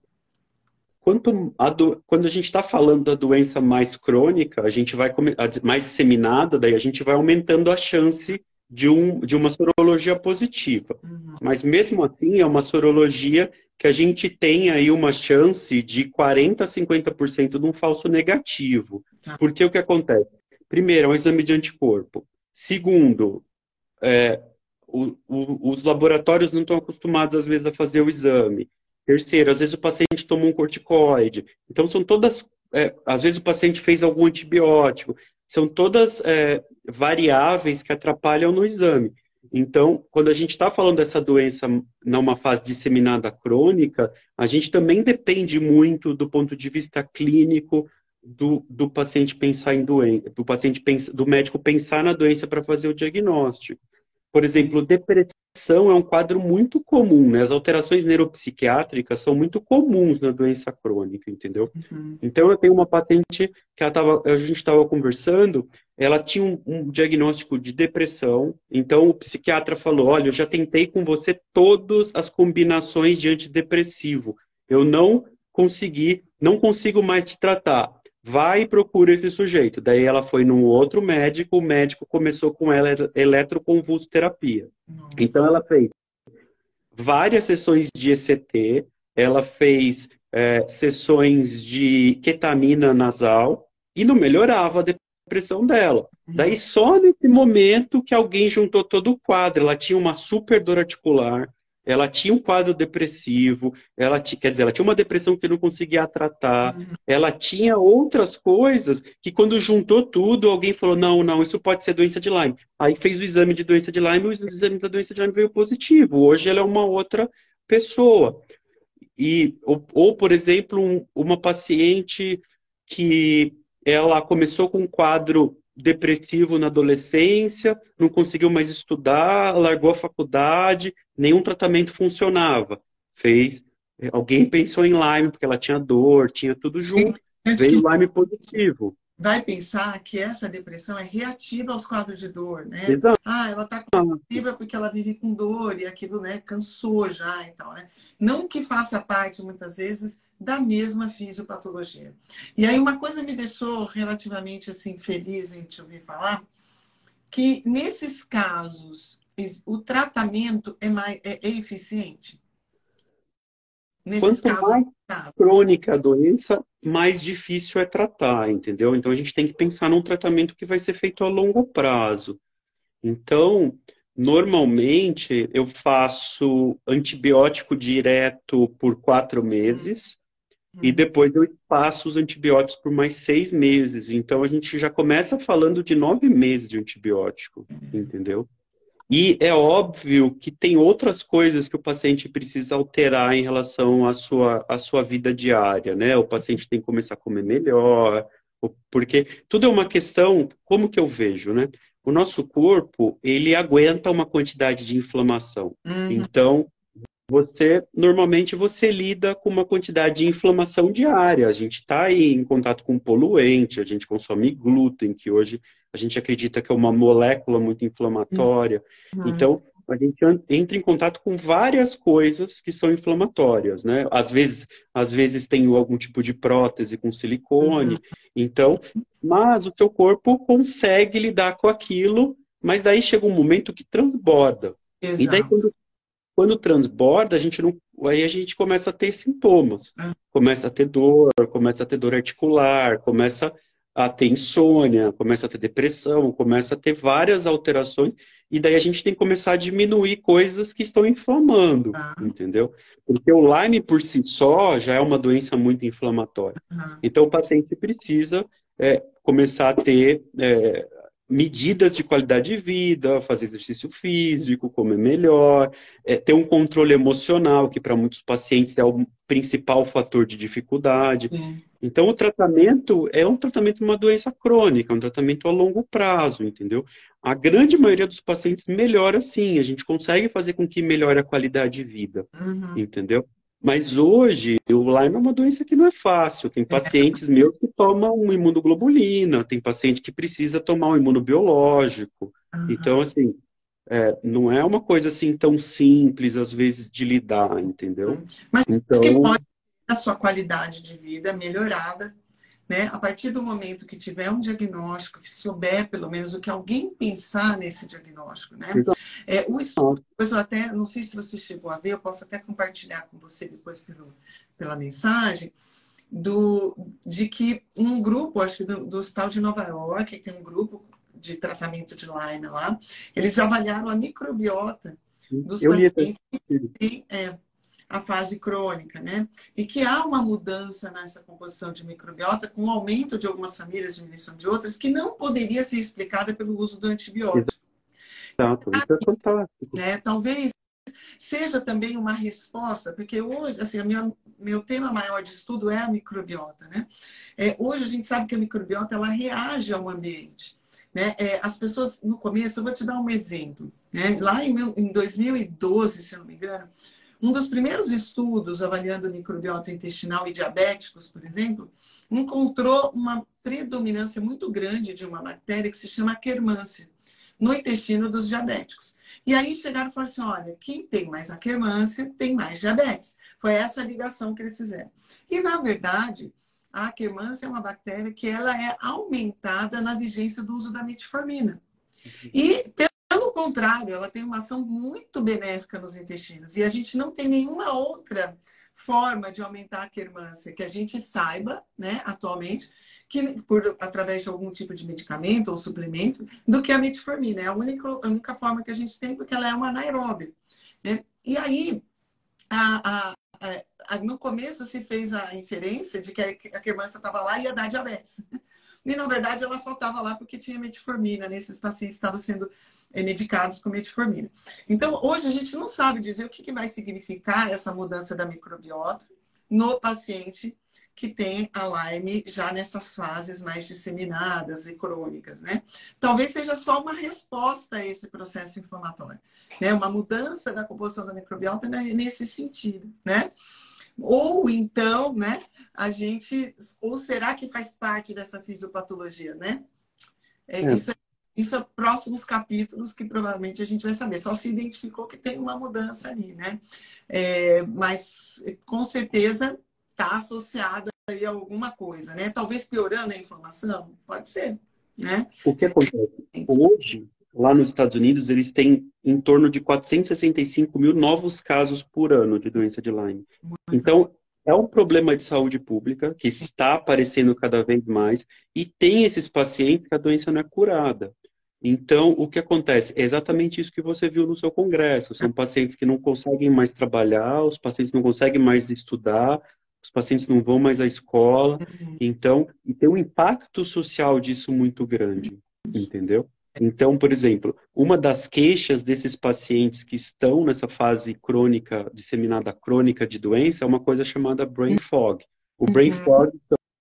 Quanto a do... Quando a gente está falando da doença mais crônica, a gente vai come- a mais disseminada, daí a gente vai aumentando a chance de, um... de uma sorologia positiva. Uhum. Mas mesmo assim, é uma sorologia que a gente tem aí uma chance de quarenta a cinquenta por cento de um falso negativo. Tá. Porque o que acontece? Primeiro, é um exame de anticorpo. Segundo, é, o- o- os laboratórios não estão acostumados, às vezes, a fazer o exame. Terceiro, às vezes o paciente tomou um corticoide. Então, são todas. É, às vezes o paciente fez algum antibiótico. São todas é, variáveis que atrapalham no exame. Então, quando a gente está falando dessa doença numa fase disseminada crônica, a gente também depende muito do ponto de vista clínico do, do paciente pensar em doença, do paciente pensa, do médico pensar na doença para fazer o diagnóstico. Por exemplo, depressão é um quadro muito comum, né? As alterações neuropsiquiátricas são muito comuns na doença crônica, entendeu? Uhum. Então, eu tenho uma paciente que ela tava, a gente estava conversando, ela tinha um, um diagnóstico de depressão, então o psiquiatra falou, olha, eu já tentei com você todas as combinações de antidepressivo, eu não consegui, não consigo mais te tratar. Vai e procura esse sujeito. Daí ela foi num outro médico, o médico começou com ela eletroconvulsoterapia. Então Nossa. ela fez várias sessões de E C T, ela fez é, sessões de ketamina nasal e não melhorava a depressão dela. Daí Nossa. só nesse momento que alguém juntou todo o quadro. Ela tinha uma super dor articular, ela tinha um quadro depressivo, ela ti- quer dizer, ela tinha uma depressão que não conseguia tratar, Uhum. ela tinha outras coisas que quando juntou tudo, alguém falou, não, não, isso pode ser doença de Lyme. Aí fez o exame de doença de Lyme e o exame da doença de Lyme veio positivo. Hoje ela é uma outra pessoa. E, ou, ou, por exemplo, um- uma paciente que ela começou com um quadro depressivo na adolescência, não conseguiu mais estudar, largou a faculdade, nenhum tratamento funcionava. Fez, alguém pensou em Lyme, porque ela tinha dor, tinha tudo junto. Interessante que Veio Lyme positivo. vai pensar que essa depressão é reativa aos quadros de dor, né? Exato. Ah, ela está depressiva porque ela vive com dor e aquilo, né, cansou já e tal, né? Não que faça parte, muitas vezes, da mesma fisiopatologia. E aí uma coisa me deixou relativamente, assim, feliz em te ouvir falar, que nesses casos, o tratamento é, mais, é, é eficiente. Nesses Quanto casos, mais tá? crônica a doença, mais difícil é tratar, entendeu? Então a gente tem que pensar num tratamento que vai ser feito a longo prazo. Então, normalmente eu faço antibiótico direto por quatro meses e Uhum. depois eu passo os antibióticos por mais seis meses. Então a gente já começa falando de nove meses de antibiótico, entendeu? E é óbvio que tem outras coisas que o paciente precisa alterar em relação à sua, à sua vida diária, né? O paciente tem que começar a comer melhor, o- porque tudo é uma questão, como que eu vejo, né? O nosso corpo, ele aguenta uma quantidade de inflamação. Uhum. Então, você, normalmente, você lida com uma quantidade de inflamação diária. A gente está aí em contato com poluente, a gente consome glúten, que hoje a gente acredita que é uma molécula muito inflamatória. Uhum. Então, a gente an- entra em contato com várias coisas que são inflamatórias, né? Às vezes, às vezes tem algum tipo de prótese com Uhum. silicone. Então, mas o teu corpo consegue lidar com aquilo, mas daí chega um momento que transborda. E daí, Exato. quando quando transborda, a gente não, aí a gente começa a ter sintomas. Começa a ter dor, começa a ter dor articular, começa a ter insônia, começa a ter depressão, começa a ter várias alterações, e daí a gente tem que começar a diminuir coisas que estão inflamando, Uhum. entendeu? Porque o Lyme por si só já é uma doença muito inflamatória. Então o paciente precisa é, começar a ter é, medidas de qualidade de vida, fazer exercício físico, comer melhor, é, ter um controle emocional, que para muitos pacientes é o principal fator de dificuldade. Sim. Então, o tratamento é um tratamento de uma doença crônica, um tratamento a longo prazo, entendeu? A grande maioria dos pacientes melhora sim, a gente consegue fazer com que melhore a qualidade de vida, Uhum. entendeu? Mas hoje, o Lyme é uma doença que não é fácil. Tem pacientes meus que tomam uma imunoglobulina, tem paciente que precisa tomar um imunobiológico. Uhum. Então, assim, é, não é uma coisa assim tão simples, às vezes, de lidar, Uhum. entendeu? Mas que Então, pode ter a sua qualidade de vida melhorada, né? A partir do momento que tiver um diagnóstico, que souber pelo menos o que alguém pensar nesse diagnóstico, né? É, o estudo, exato. depois eu até, não sei se você chegou a ver, eu posso até compartilhar com você depois pelo, pela mensagem, do, de que um grupo, acho que do, do Hospital de Nova York, que tem um grupo de tratamento de Lyme lá, eles avaliaram a microbiota dos Eu li esse pacientes artigo. que têm é, a fase crônica, né? E que há uma mudança nessa composição de microbiota com o aumento de algumas famílias, diminuição de outras, que não poderia ser explicada pelo uso do antibiótico. Exato, isso é fantástico. Né? Talvez seja também uma resposta, porque hoje, assim, o meu, meu tema maior de estudo é a microbiota, né? É, hoje a gente sabe que a microbiota, ela reage ao ambiente, né? É, as pessoas, no começo, eu vou te dar um exemplo. né? Lá em, em dois mil e doze, se eu não me engano, um dos primeiros estudos avaliando microbiota intestinal e diabéticos, por exemplo, encontrou uma predominância muito grande de uma bactéria que se chama Akkermansia no intestino dos diabéticos. E aí chegaram e falaram assim, olha, quem tem mais Akkermansia tem mais diabetes. Foi essa a ligação que eles fizeram. E, na verdade, a Akkermansia é uma bactéria que ela é aumentada na vigência do uso da metformina. E, pelo contrário, ela tem uma ação muito benéfica nos intestinos. E a gente não tem nenhuma outra forma de aumentar a Akkermansia que a gente saiba, né, atualmente, que por, através de algum tipo de medicamento ou suplemento, do que a metformina. É a única, a única forma que a gente tem, porque ela é uma anaeróbia, né? E aí, a, a, a, no começo se fez a inferência de que a Akkermansia estava lá e ia dar diabetes. E, na verdade, ela só estava lá porque tinha metformina, né? Esses pacientes estavam sendo medicados com metformina. Então, hoje a gente não sabe dizer o que, que vai significar essa mudança da microbiota no paciente que tem a Lyme já nessas fases mais disseminadas e crônicas, né? Talvez seja só uma resposta a esse processo inflamatório, né? Uma mudança da composição da microbiota nesse sentido, né? Ou então, né, a gente, ou será que faz parte dessa fisiopatologia, né? É, É. isso, é, isso é próximos capítulos que provavelmente a gente vai saber. Só se identificou que tem uma mudança ali, né? É, mas com certeza está associada aí a alguma coisa, né? Talvez piorando a inflamação, pode ser, né? O que acontece? Hoje, lá nos Estados Unidos, eles têm em torno de quatrocentos e sessenta e cinco mil novos casos por ano de doença de Lyme. Então, é um problema de saúde pública que está aparecendo cada vez mais e tem esses pacientes que a doença não é curada. Então, o que acontece? É exatamente isso que você viu no seu congresso. São pacientes que não conseguem mais trabalhar, os pacientes não conseguem mais estudar, os pacientes não vão mais à escola. Então, e tem um impacto social disso muito grande, entendeu? Então, por exemplo, uma das queixas desses pacientes que estão nessa fase crônica, disseminada crônica de doença, é uma coisa chamada brain fog. O brain fog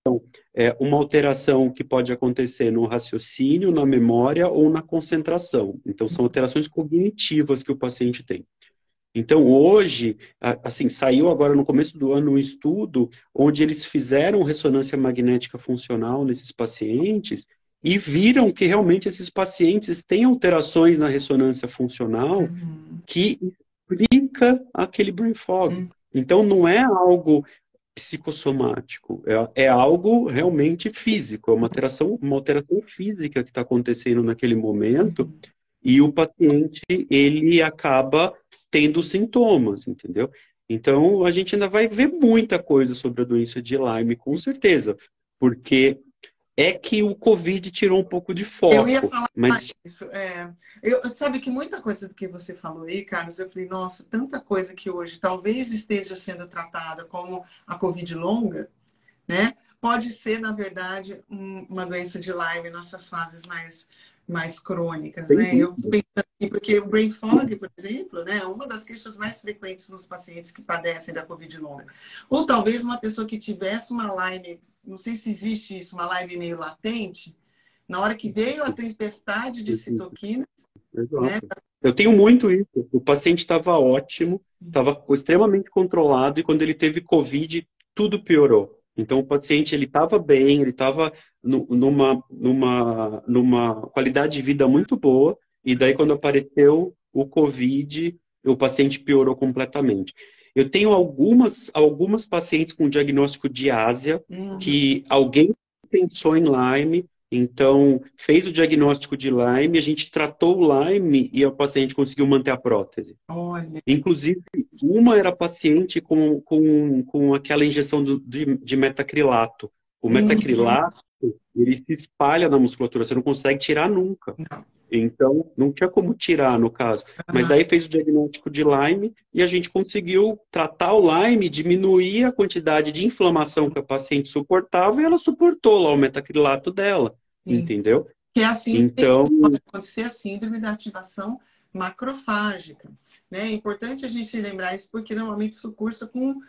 é uma alteração que pode acontecer no raciocínio, na memória ou na concentração. Então, são alterações cognitivas que o paciente tem. Então, hoje, assim, saiu agora no começo do ano um estudo onde eles fizeram ressonância magnética funcional nesses pacientes e viram que realmente esses pacientes têm alterações na ressonância funcional Uhum. que explica aquele brain fog. Uhum. Então, não é algo psicossomático, é, é algo realmente físico, é uma alteração, uma alteração física que está acontecendo naquele momento Uhum. e o paciente, ele acaba tendo sintomas, entendeu? Então, a gente ainda vai ver muita coisa sobre a doença de Lyme, com certeza, porque é que o Covid tirou um pouco de Eu ia foco, falar mas isso. É, eu, sabe que muita coisa do que você falou aí, Carlos, eu falei, nossa, tanta coisa que hoje talvez esteja sendo tratada como a Covid longa, né? Pode ser, na verdade, um, uma doença de Lyme nessas fases mais, mais crônicas, sem né? Eu dúvida. pensando aqui, porque o brain fog, por exemplo, né, é uma das queixas mais frequentes nos pacientes que padecem da Covid longa. Ou talvez uma pessoa que tivesse uma Lyme, não sei se existe isso, uma Lyme meio latente, na hora que veio a tempestade de citoquinas, né? Exato. Eu tenho muito isso. O paciente estava ótimo, estava extremamente controlado e quando ele teve Covid, tudo piorou. Então o paciente ele estava bem, ele estava numa, numa, numa qualidade de vida muito boa e daí quando apareceu o Covid, o paciente piorou completamente. Eu tenho algumas, algumas pacientes com diagnóstico de Ásia Uhum. que alguém pensou em Lyme. Então, fez o diagnóstico de Lyme, a gente tratou o Lyme e a paciente conseguiu manter a prótese. Olha. Inclusive, uma era paciente com, com, com aquela injeção do, de, de metacrilato. O Uhum. metacrilato, ele se espalha na musculatura, você não consegue tirar nunca. Não. Então, não tinha como tirar, no caso. Mas Uhum. daí fez o diagnóstico de Lyme e a gente conseguiu tratar o Lyme, diminuir a quantidade de inflamação que a paciente suportava e ela suportou lá o metacrilato dela, Sim. entendeu? Que é a síndrome, Então, pode acontecer a síndrome da ativação macrofágica, né? É importante a gente lembrar isso porque normalmente isso cursa com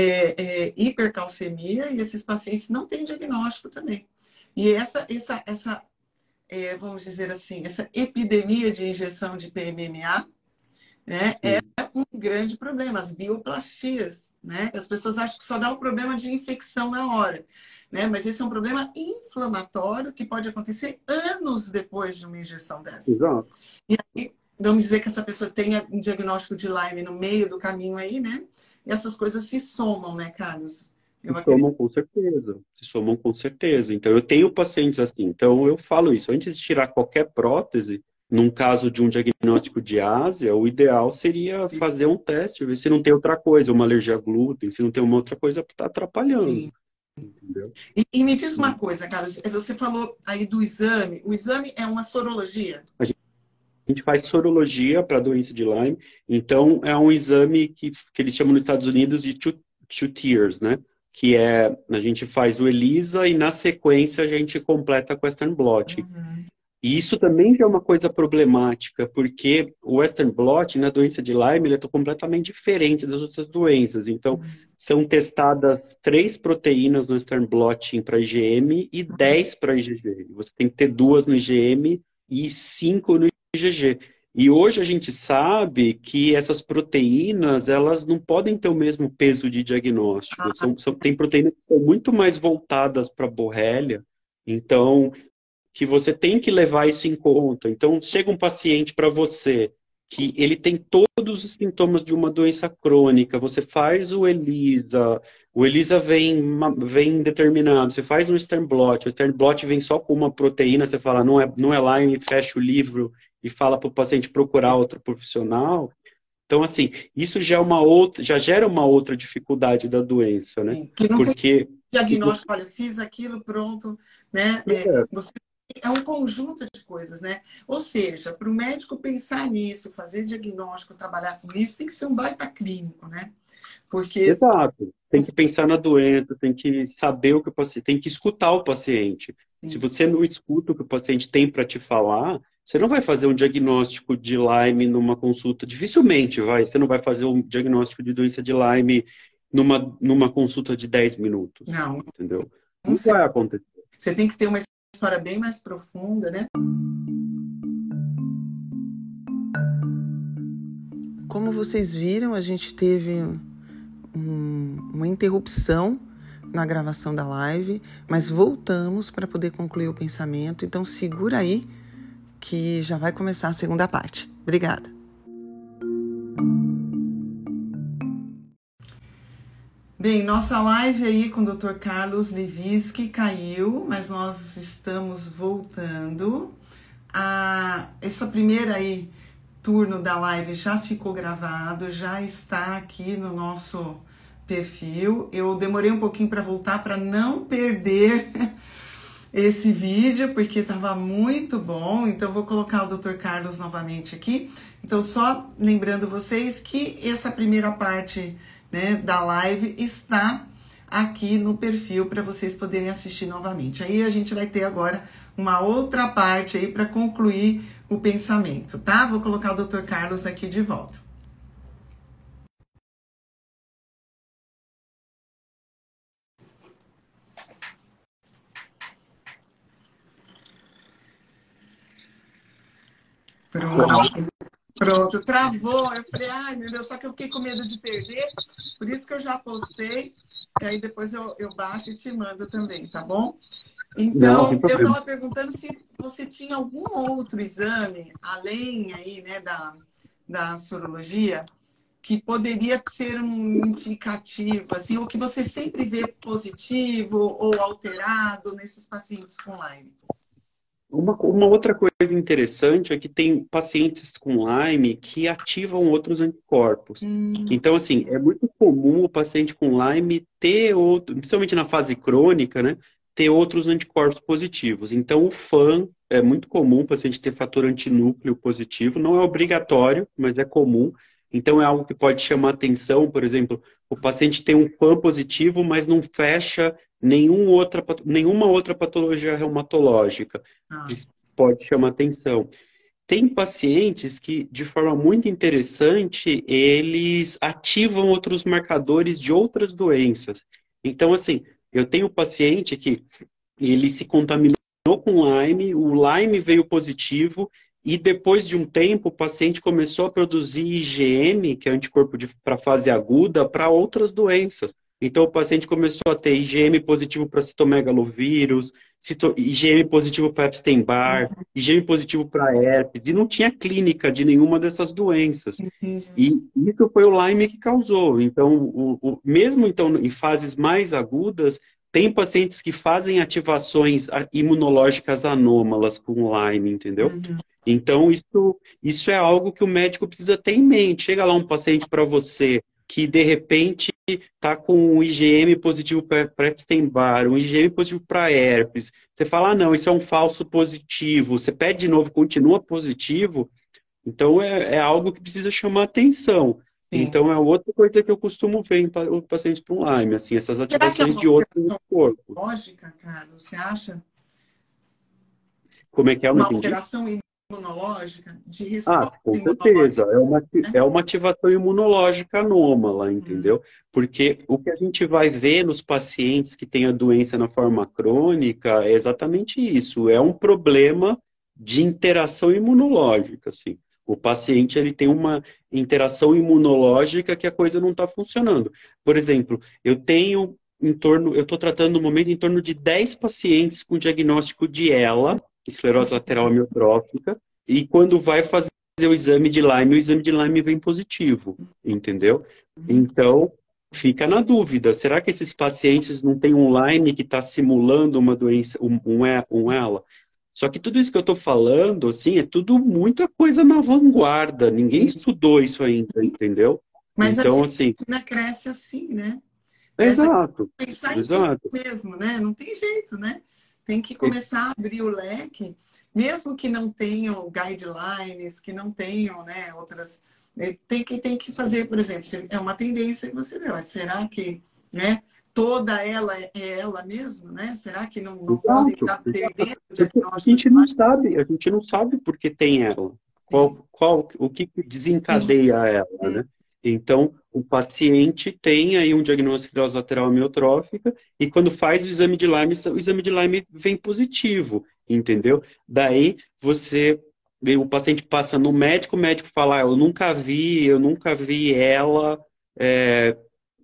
é, é, hipercalcemia e esses pacientes não têm diagnóstico também. E essa, essa, essa é, vamos dizer assim, essa epidemia de injeção de P M M A, né, é Sim. um grande problema, as bioplastias, né? As pessoas acham que só dá um problema de infecção na hora, né? Mas esse é um problema inflamatório que pode acontecer anos depois de uma injeção dessa. Exato. E aí, vamos dizer que essa pessoa tenha um diagnóstico de Lyme no meio do caminho aí, né? E essas coisas se somam, né, Carlos? Eu Se acredito. somam com certeza. Se somam com certeza. Então, eu tenho pacientes assim. Então, eu falo isso. Antes de tirar qualquer prótese, num caso de um diagnóstico de ásia, o ideal seria fazer um teste, ver se não tem outra coisa, uma alergia a glúten, se não tem uma outra coisa que está atrapalhando. Sim. Entendeu? E, e me diz uma E coisa, Carlos, você falou aí do exame. O exame é uma sorologia? a gente faz sorologia para a doença de Lyme. Então, é um exame que, que eles chamam nos Estados Unidos de two, two tiers, né? Que é, a gente faz o ELISA e, na sequência, a gente completa com o Western blot. Uhum. E isso também já é uma coisa problemática, porque o Western blot, na doença de Lyme, ele é completamente diferente das outras doenças. Então, são testadas três proteínas no Western blot para I G M e dez para I G G. Você tem que ter duas no I G M e cinco no I G G. E hoje a gente sabe que essas proteínas, elas não podem ter o mesmo peso de diagnóstico. São, são, tem proteínas que são muito mais voltadas para a borrélia. Então, que você tem que levar isso em conta. Então, chega um paciente para você que ele tem todos os sintomas de uma doença crônica, você faz o ELISA, o ELISA vem, vem determinado, você faz um Western blot, o Western blot vem só com uma proteína, você fala, não é, não é Lyme, fecha o livro e fala para o paciente procurar outro profissional. Então, assim, isso já é uma outra, já gera uma outra dificuldade da doença, né? Sim. Que não tem Porque diagnóstico, olha, fiz aquilo, pronto, né? É, você, é um conjunto de coisas, né? Ou seja, para o médico pensar nisso, fazer diagnóstico, trabalhar com isso, tem que ser um baita clínico, né? Porque... Exato. Tem que pensar na doença, tem que saber o que o paciente, tem que escutar o paciente. Sim. Se você não escuta o que o paciente tem para te falar, você não vai fazer um diagnóstico de Lyme numa consulta. Dificilmente vai. Você não vai fazer um diagnóstico de doença de Lyme numa, numa consulta de dez minutos. Não. Entendeu? Não Não vai acontecer. Você tem que ter uma história bem mais profunda, né? Como vocês viram, a gente teve um, uma interrupção na gravação da live, mas voltamos para poder concluir o pensamento. Então, segura aí que já vai começar a segunda parte. Obrigada. Bem, nossa live aí com o doutor Carlos Levinsky caiu, mas nós estamos voltando. A, essa primeira aí, turno da live já ficou gravado, já está aqui no nosso perfil. Eu demorei um pouquinho para voltar para não perder esse vídeo, porque estava muito bom. Então, vou colocar o doutor Carlos novamente aqui. Então, só lembrando vocês que essa primeira parte, né, da live está aqui no perfil para vocês poderem assistir novamente. Aí a gente vai ter agora uma outra parte aí para concluir o pensamento, tá? Vou colocar o doutor Carlos aqui de volta. Pronto. Pronto, travou. Eu falei, ai meu Deus, só que eu fiquei com medo de perder, por isso que eu já postei, e aí depois eu, eu baixo e te mando também, tá bom? Então, não, eu estava perguntando se você tinha algum outro exame, além aí, né, da, da sorologia, que poderia ser um indicativo, assim, ou que você sempre vê positivo ou alterado nesses pacientes com Lyme. Uma, uma outra coisa interessante é que tem pacientes com Lyme que ativam outros anticorpos. Hum. Então, assim, é muito comum o paciente com Lyme ter outro, principalmente na fase crônica, né, ter outros anticorpos positivos. Então, o F A M é muito comum o paciente ter fator antinúcleo positivo, não é obrigatório, mas é comum. Então, é algo que pode chamar atenção, por exemplo, o paciente tem um F A M positivo, mas não fecha nenhum outra, nenhuma outra patologia reumatológica. Ah. Pode chamar atenção. Tem pacientes que, de forma muito interessante, eles ativam outros marcadores de outras doenças. Então, assim, eu tenho um paciente que ele se contaminou com Lyme, o Lyme veio positivo, e depois de um tempo o paciente começou a produzir I G M, que é anticorpo para fase aguda, para outras doenças. Então o paciente começou a ter I G M positivo para citomegalovírus, cito, I G M positivo para Epstein-Barr, I G M positivo para herpes, e não tinha clínica de nenhuma dessas doenças. E isso foi o Lyme que causou. Então, o, o, mesmo então em fases mais agudas, tem pacientes que fazem ativações imunológicas anômalas com Lyme, entendeu? Uhum. Então, isso, isso é algo que o médico precisa ter em mente. Chega lá um paciente para você que, de repente, está com um I G M positivo para Epstein-Barr, um I G M positivo para herpes. Você fala, ah, não, isso é um falso positivo. Você pede de novo, continua positivo. Então, é, é algo que precisa chamar atenção. Sim. Então, é outra coisa que eu costumo ver em pa- pacientes com Lyme, assim, essas Será que é ativações uma de outros alteração corpos. imunológica, cara? Você acha? Como é que é? Eu não Uma entendi. alteração imunológica de Ah, resposta com certeza. imunológica, É uma, ati- né? é uma ativação imunológica anômala, Hum. entendeu? Porque o que a gente vai ver nos pacientes que têm a doença na forma crônica é exatamente isso. É um problema de interação imunológica, assim. O paciente ele tem uma interação imunológica que a coisa não está funcionando. Por exemplo, eu tenho em torno, eu estou tratando no momento em torno de dez pacientes com diagnóstico de ELA, esclerose lateral amiotrófica, e quando vai fazer o exame de Lyme, o exame de Lyme vem positivo, entendeu? Então, fica na dúvida, será que esses pacientes não têm um Lyme que está simulando uma doença, um, um, E- um ELA? Só que tudo isso que eu estou falando, assim, é tudo muita coisa na vanguarda, ninguém Isso. estudou isso ainda, entendeu? Mas a Então, assim, ciência cresce assim, né? Essa exato, pensar em tudo exato. mesmo, né? Não tem jeito, né? Tem que começar a abrir o leque, mesmo que não tenham guidelines, que não tenham, né, outras. eh, Tem que, tem que fazer, por exemplo, se é uma tendência que você vê, mas será que, né, toda ela é ela mesmo, né? Será que não, não podem Exato, estar exato. perdendo o Porque a diagnóstico de gente não Lyme? sabe, a gente não sabe por que tem ela. Sim. Qual, qual, o que que Sim. desencadeia ela, né? Então, o paciente tem aí um diagnóstico de esclerose lateral amiotrófica e quando faz o exame de Lyme, o exame de Lyme vem positivo, entendeu? Daí você, o paciente passa no médico, o médico fala, ah, eu nunca vi, eu nunca vi ela, é,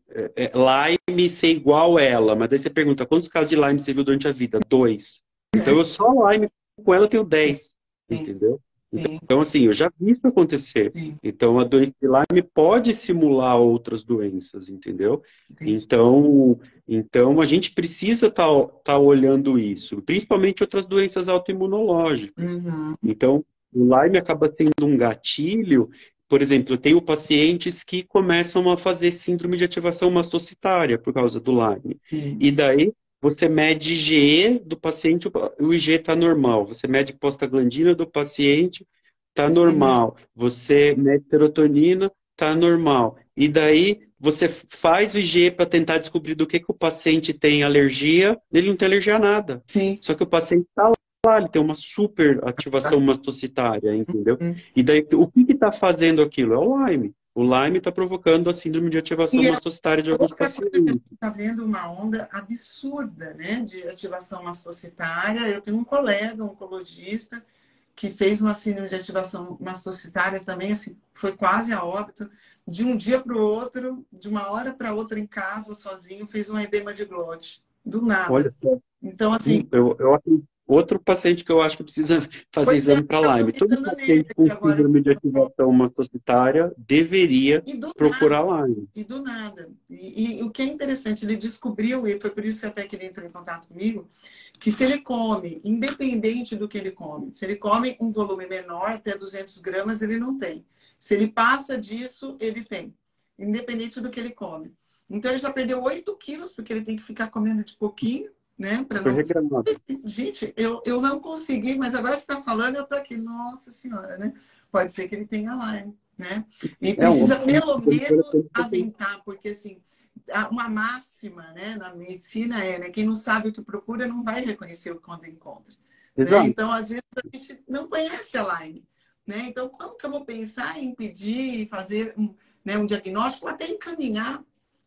é, Lyme ser igual ela, mas daí você pergunta, quantos casos de Lyme você viu durante a vida? Dois. Então eu só Lyme com ela tenho Sim, dez, sim, entendeu? sim, Então, assim, eu já vi isso acontecer. sim, Então, a doença de Lyme pode simular outras doenças, entendeu? entendi. Então, então a gente precisa estar tá, tá olhando isso, principalmente outras doenças autoimunológicas. Uhum, Então, o Lyme acaba sendo um gatilho. Por exemplo, eu tenho pacientes que começam a fazer síndrome de ativação mastocitária por causa do Lyme. sim. E daí você mede I G E do paciente, o I G E está normal. Você mede prostaglandina do paciente, está Uhum, normal. Você mede serotonina, está normal. E daí você faz o I G E para tentar descobrir do que, que o paciente tem alergia. Ele não tem alergia a nada. sim. Só que o paciente está lá, ele tem uma super ativação mastocitária, entendeu? Uhum. E daí o que está fazendo aquilo? É o Lyme. O Lyme está provocando a síndrome de ativação E é mastocitária de alguns outra coisa que a gente pacientes. está vendo uma onda absurda, né, de ativação mastocitária. Eu tenho um colega, um oncologista, que fez uma síndrome de ativação mastocitária também, assim, foi quase a óbito, de um dia para o outro, de uma hora para outra em casa, sozinho, fez um edema de glote, do nada. Olha só. Então, assim, Sim, eu, eu acho outro paciente que eu acho que precisa fazer pois é, exame para eu estou Lyme. Todo pensando nele paciente aqui com agora. síndrome de ativação mastocitária deveria E do nada. procurar Lyme. E do nada. E, e o que é interessante, ele descobriu, e foi por isso até que ele entrou em contato comigo, que se ele come, independente do que ele come, se ele come um volume menor, até duzentos gramas, ele não tem. Se ele passa disso, ele tem. Independente do que ele come. Então ele já perdeu oito quilos, porque ele tem que ficar comendo de pouquinho, né? Para Super não. regramado. Gente, eu, eu não consegui, mas agora você está falando, eu estou aqui. Nossa Senhora, né? Pode ser que ele tenha Lyme, né? E É um precisa pelo menos aventar, porque assim, uma máxima, né, na medicina é, né, quem não sabe o que procura não vai reconhecer o que quando encontra, né? Exato. Então, às vezes a gente não conhece a Lyme, né? Então, como que eu vou pensar em pedir, fazer um, né, um diagnóstico, ou até encaminhar,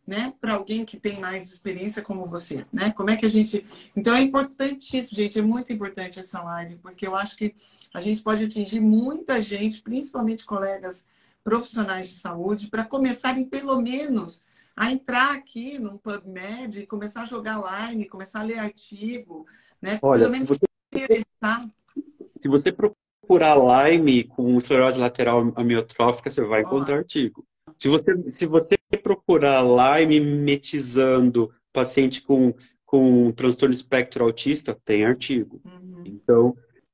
né, para alguém que tem mais experiência como você, né? Como é que a gente... Então é importantíssimo, gente, é muito importante essa live, porque eu acho que a gente pode atingir muita gente, principalmente colegas profissionais de saúde, para começarem pelo menos a entrar aqui no PubMed, começar a jogar Lyme, começar a ler artigo, né? Olha, Pelo se menos se você, interessar. se você procurar Lyme com esclerose lateral amiotrófica, você vai Ó, encontrar artigo. Se você, se você procurar Lyme mimetizando paciente com, com transtorno espectro autista, tem artigo. uhum, Então,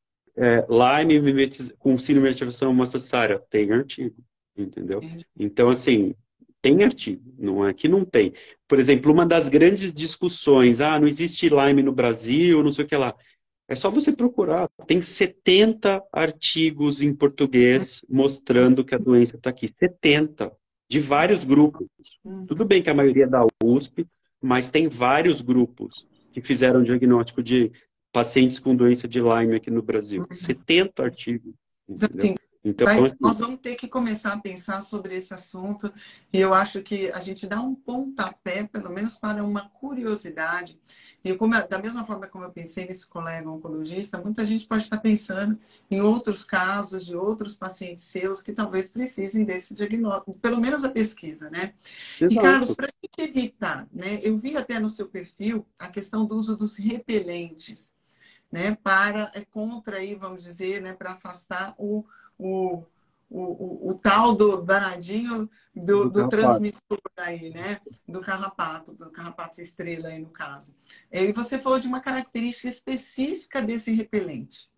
é, Lyme mimetiz, com síndrome de ativação hemossociária, tem artigo. Entendeu? entendi. Então, assim, tem artigo, não é que não tem. Por exemplo, uma das grandes discussões, ah, não existe Lyme no Brasil, não sei o que lá. É só você procurar. Tem setenta artigos em português mostrando que a doença está aqui. setenta, de vários grupos. Tudo Uhum. bem que a maioria é da U S P, mas tem vários grupos que fizeram diagnóstico de pacientes com doença de Lyme aqui no Brasil. setenta artigos, Então, entendeu? assim, Então, vai- assim, nós vamos ter que começar a pensar sobre esse assunto e eu acho que a gente dá um pontapé, pelo menos para uma curiosidade. E como, eu- da mesma forma como eu pensei nesse colega oncologista, muita gente pode estar pensando em outros casos de outros pacientes seus que talvez precisem desse diagnóstico, pelo menos a pesquisa, né? E, Carlos, exato. para a gente evitar, né? Eu vi até no seu perfil a questão do uso dos repelentes, né, para, é contra aí, vamos dizer, né, para afastar o, o, o, o, o tal do danadinho do, Do do carrapato. transmissor aí, né, do carrapato, do carrapato estrela aí no caso. E você falou de uma característica específica desse repelente.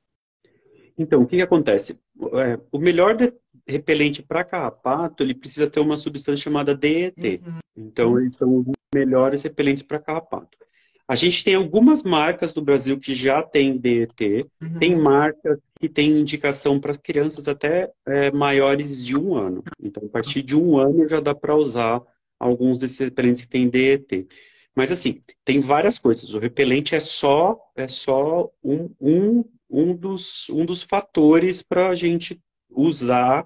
Então, o que que acontece? É, o melhor de- repelente para carrapato, ele precisa ter uma substância chamada D E T. Então, Uhum, eles são os melhores repelentes para carrapato. A gente tem algumas marcas do Brasil que já têm D E T, tem uhum, marcas que têm indicação para crianças até é, maiores de um ano. Então, a partir de um ano já dá para usar alguns desses repelentes que têm D E T. Mas assim, tem várias coisas. O repelente é só é só um, um, um dos, um dos fatores para a gente usar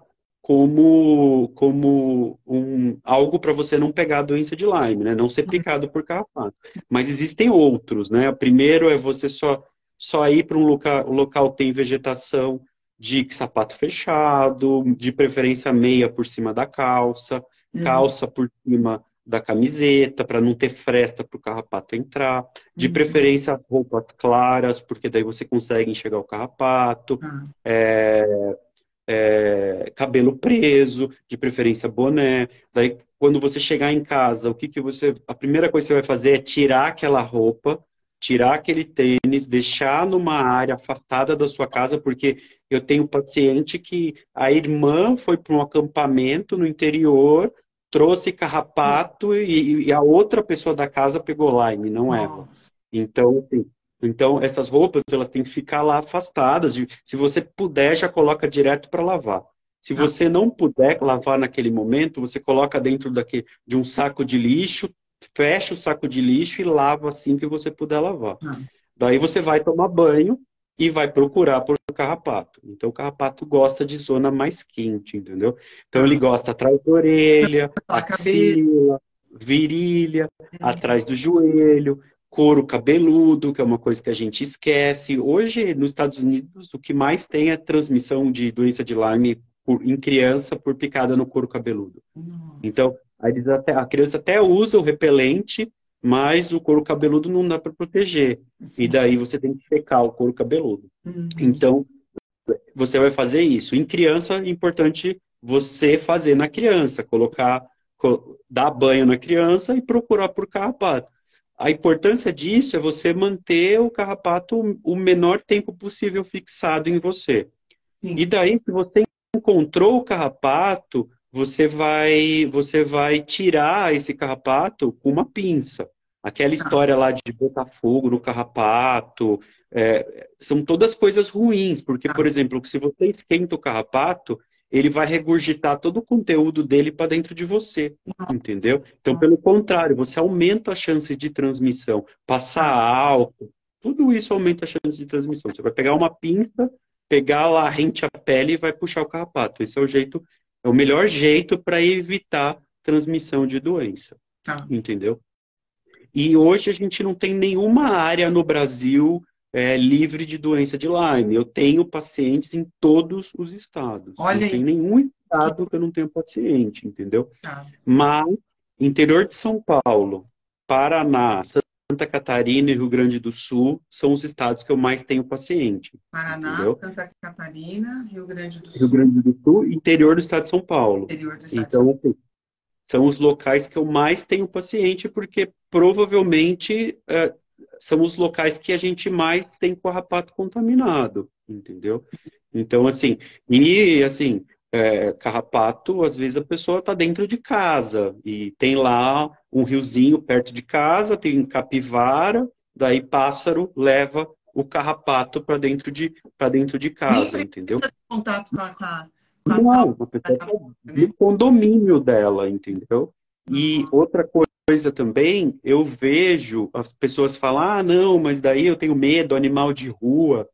como, como um, algo para você não pegar a doença de Lyme, né? Não ser picado por carrapato. Mas existem outros, né? O primeiro é você só, só ir para um local, um local que tem vegetação de sapato fechado, de preferência meia por cima da calça, uhum, calça por cima da camiseta, para não ter fresta para o carrapato entrar. De uhum. preferência roupas claras, porque daí você consegue enxergar o carrapato. Ah, É, é, cabelo preso, de preferência boné. Daí, quando você chegar em casa, o que que você, a primeira coisa que você vai fazer é tirar aquela roupa, tirar aquele tênis, deixar numa área afastada da sua casa, porque eu tenho paciente que a irmã foi para um acampamento no interior, trouxe carrapato e, e a outra pessoa da casa pegou Lyme, não ela. nossa. Então, assim, então essas roupas elas têm que ficar lá afastadas. de- Se você puder, já coloca direto para lavar. Se Ah, você não puder lavar naquele momento, você coloca dentro daquele, de um saco de lixo, fecha o saco de lixo e lava assim que você puder lavar. ah, Daí você vai tomar banho e vai procurar por carrapato. Então o carrapato gosta de zona mais quente, entendeu? Então ele ah. gosta atrás da orelha, Falar cabelo. axila, virilha, Uhum. atrás do joelho, couro cabeludo, que é uma coisa que a gente esquece. Hoje, nos Estados Unidos, o que mais tem é transmissão de doença de Lyme por- em criança por picada no couro cabeludo. Nossa. Então, aí eles até- a criança até usa o repelente, mas o couro cabeludo não dá para proteger. E Sim. daí você tem que secar o couro cabeludo. Uhum. Então, você vai fazer isso. Em criança, é importante você fazer na criança, colocar, co- dar banho na criança e procurar por carrapato. A importância disso é você manter o carrapato o menor tempo possível fixado em você. E Sim. daí, se você encontrou o carrapato, você vai, você vai tirar esse carrapato com uma pinça. Aquela Tá. história lá de botar fogo no carrapato, é, são todas coisas ruins, porque, por Tá. exemplo, se você esquenta o carrapato, ele vai regurgitar todo o conteúdo dele para dentro de você, entendeu? Então, pelo contrário, você aumenta a chance de transmissão. Passar Tá. álcool, tudo isso aumenta a chance de transmissão. Você vai pegar uma pinça, pegar lá, rente a pele e vai puxar o carrapato. Esse é o jeito, é o melhor jeito para evitar transmissão de doença. Tá. entendeu? E hoje a gente não tem nenhuma área no Brasil é, livre de doença de Lyme. Eu tenho pacientes em todos os estados. Não Olha tem aí, nenhum que estado que eu não tenho paciente, entendeu? tá. Mas interior de São Paulo, Paraná, Santa Catarina e Rio Grande do Sul são os estados que eu mais tenho paciente, Paraná, entendeu? Santa Catarina, Rio Grande do Rio Sul, Grande do Sul e interior do estado de São Paulo. interior do estado de São Então, assim, são os locais que eu mais tenho paciente, porque provavelmente é, são os locais que a gente mais tem carrapato contaminado, entendeu? Então, assim, e assim, é, carrapato, às vezes a pessoa está dentro de casa e tem lá um riozinho perto de casa, tem capivara, daí pássaro leva o carrapato para dentro de, para dentro de Nem casa, entendeu? precisa ter contato com a, com a, com a tal Não, a da pessoa está capivara, no né? condomínio dela, entendeu? E Não, outra coisa também, eu vejo as pessoas falar, ah, não, mas daí eu tenho medo, animal de rua.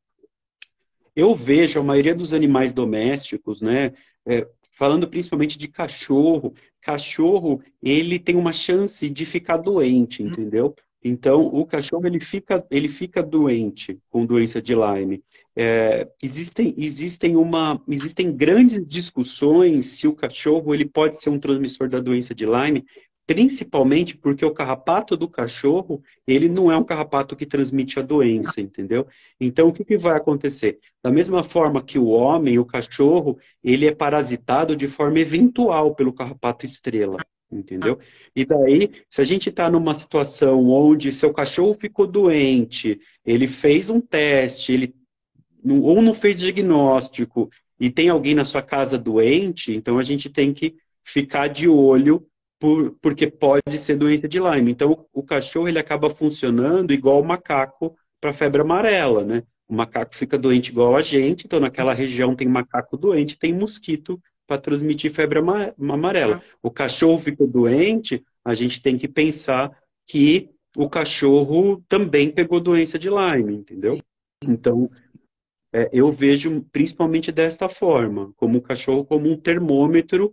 Eu vejo a maioria dos animais domésticos, né, é, falando principalmente de cachorro, cachorro, ele tem uma chance de ficar doente, entendeu? Então, o cachorro, ele fica, ele fica doente com doença de Lyme. É, existem, existem, uma, existem grandes discussões se o cachorro ele pode ser um transmissor da doença de Lyme, principalmente porque o carrapato do cachorro, ele não é um carrapato que transmite a doença, entendeu? Então, o que que vai acontecer? Da mesma forma que o homem, o cachorro, ele é parasitado de forma eventual pelo carrapato estrela, entendeu? E daí, se a gente está numa situação onde seu cachorro ficou doente, ele fez um teste, ele não- ou não fez diagnóstico, e tem alguém na sua casa doente, então a gente tem que ficar de olho por- porque pode ser doença de Lyme. Então, o, o cachorro ele acaba funcionando igual o macaco para febre amarela, né? O macaco fica doente igual a gente, então naquela região tem macaco doente, tem mosquito para transmitir febre ama- amarela. não. O cachorro fica doente, a gente tem que pensar que o cachorro também pegou doença de Lyme, entendeu? Então, é, eu vejo principalmente desta forma, como o cachorro como um termômetro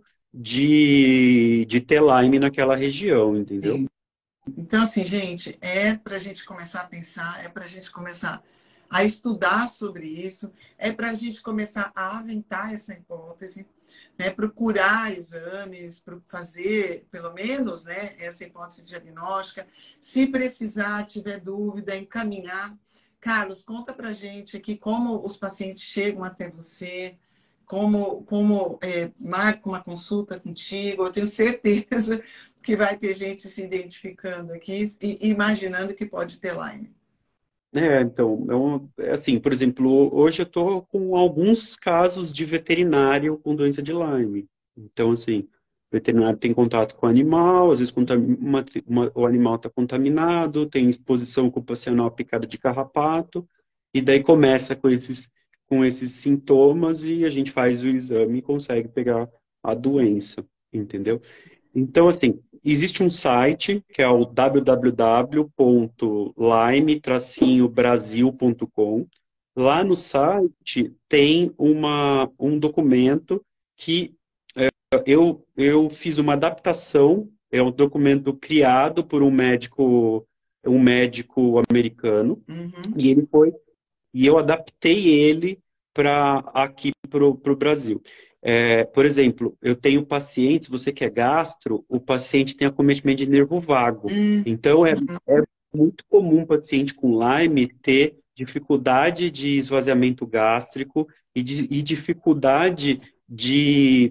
de, de ter Lyme naquela região, entendeu? Sim. Então, assim, gente, é para a gente começar a pensar, é para a gente começar a estudar sobre isso, é para a gente começar a aventar essa hipótese, né? Procurar exames, pro- fazer, pelo menos, né, essa hipótese diagnóstica. Se precisar, tiver dúvida, encaminhar. Carlos, conta para a gente aqui como os pacientes chegam até você, como, como é, marca uma consulta contigo. Eu tenho certeza que vai ter gente se identificando aqui e imaginando que pode ter Lyme. É, então, é, um- é assim, por exemplo, hoje eu estou com alguns casos de veterinário com doença de Lyme. Então, assim, o veterinário tem contato com o animal, às vezes contam- uma- uma- o animal está contaminado, tem exposição ocupacional à picada de carrapato, e daí começa com esses, com esses sintomas e a gente faz o exame e consegue pegar a doença, entendeu? Então, assim, existe um site que é o w w w ponto lyme brasil ponto com. Lá no site tem uma, um documento que eu, eu fiz uma adaptação, é um documento criado por um médico, um médico americano, Uhum. e ele foi e eu adaptei ele para aqui para o Brasil. É, por exemplo, eu tenho pacientes, você que é gastro, o paciente tem acometimento de nervo vago. Hum, Então, é, é muito comum o paciente com Lyme ter dificuldade de esvaziamento gástrico e, de, e dificuldade de,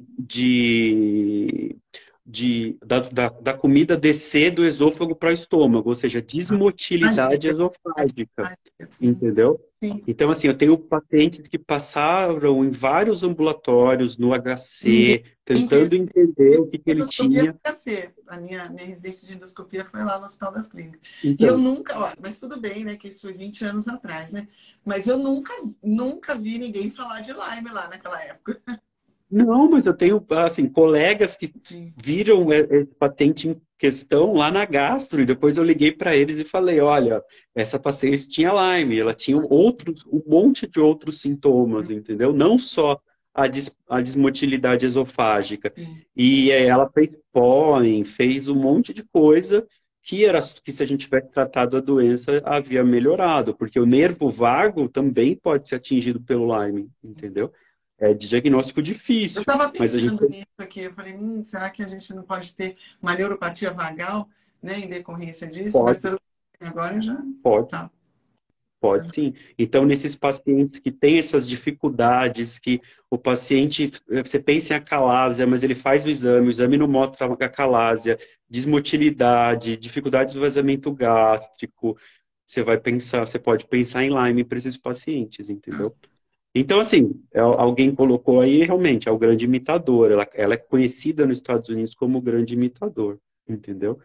de, de da, da, da comida descer do esôfago para o estômago, ou seja, desmotilidade imagina. esofágica. Hum, Entendeu? sim. Então, assim, eu tenho pacientes que passaram em vários ambulatórios, no Ninguém H C, entendeu. tentando entender o que, que ele Endoscopia tinha. foi ser. A minha, minha residência de endoscopia foi lá no Hospital das Clínicas. E eu Então, nunca, ó, mas tudo bem, né? Que isso foi vinte anos atrás, né? Mas eu nunca, nunca vi ninguém falar de Lyme lá naquela época. não, mas eu tenho, assim, colegas que Sim. viram e- esse paciente em questão lá na gastro, e depois eu liguei para eles e falei, olha, essa paciente tinha Lyme, ela tinha outros, um monte de outros sintomas, entendeu? Não só a, dis, a desmotilidade esofágica. Sim. E é, ela fez pólen, fez um monte de coisa que, era, que se a gente tivesse tratado a doença, havia melhorado, porque o nervo vago também pode ser atingido pelo Lyme, entendeu? É de diagnóstico Eu difícil, estava mas a gente pensando nisso aqui, eu falei, hum, será que a gente não pode ter uma neuropatia vagal, né, em decorrência disso? Mas pode, pelo agora já pode. tá. Pode sim. Então, nesses pacientes que têm essas dificuldades, que o paciente, você pensa em acalásia, mas ele faz o exame, o exame não mostra acalásia, desmotilidade, dificuldade de esvaziamento gástrico, você vai pensar, você pode pensar em Lyme para esses pacientes, entendeu? Então, assim, é- alguém colocou aí, realmente, é o grande imitador. Ela, ela é conhecida nos Estados Unidos como o grande imitador, entendeu?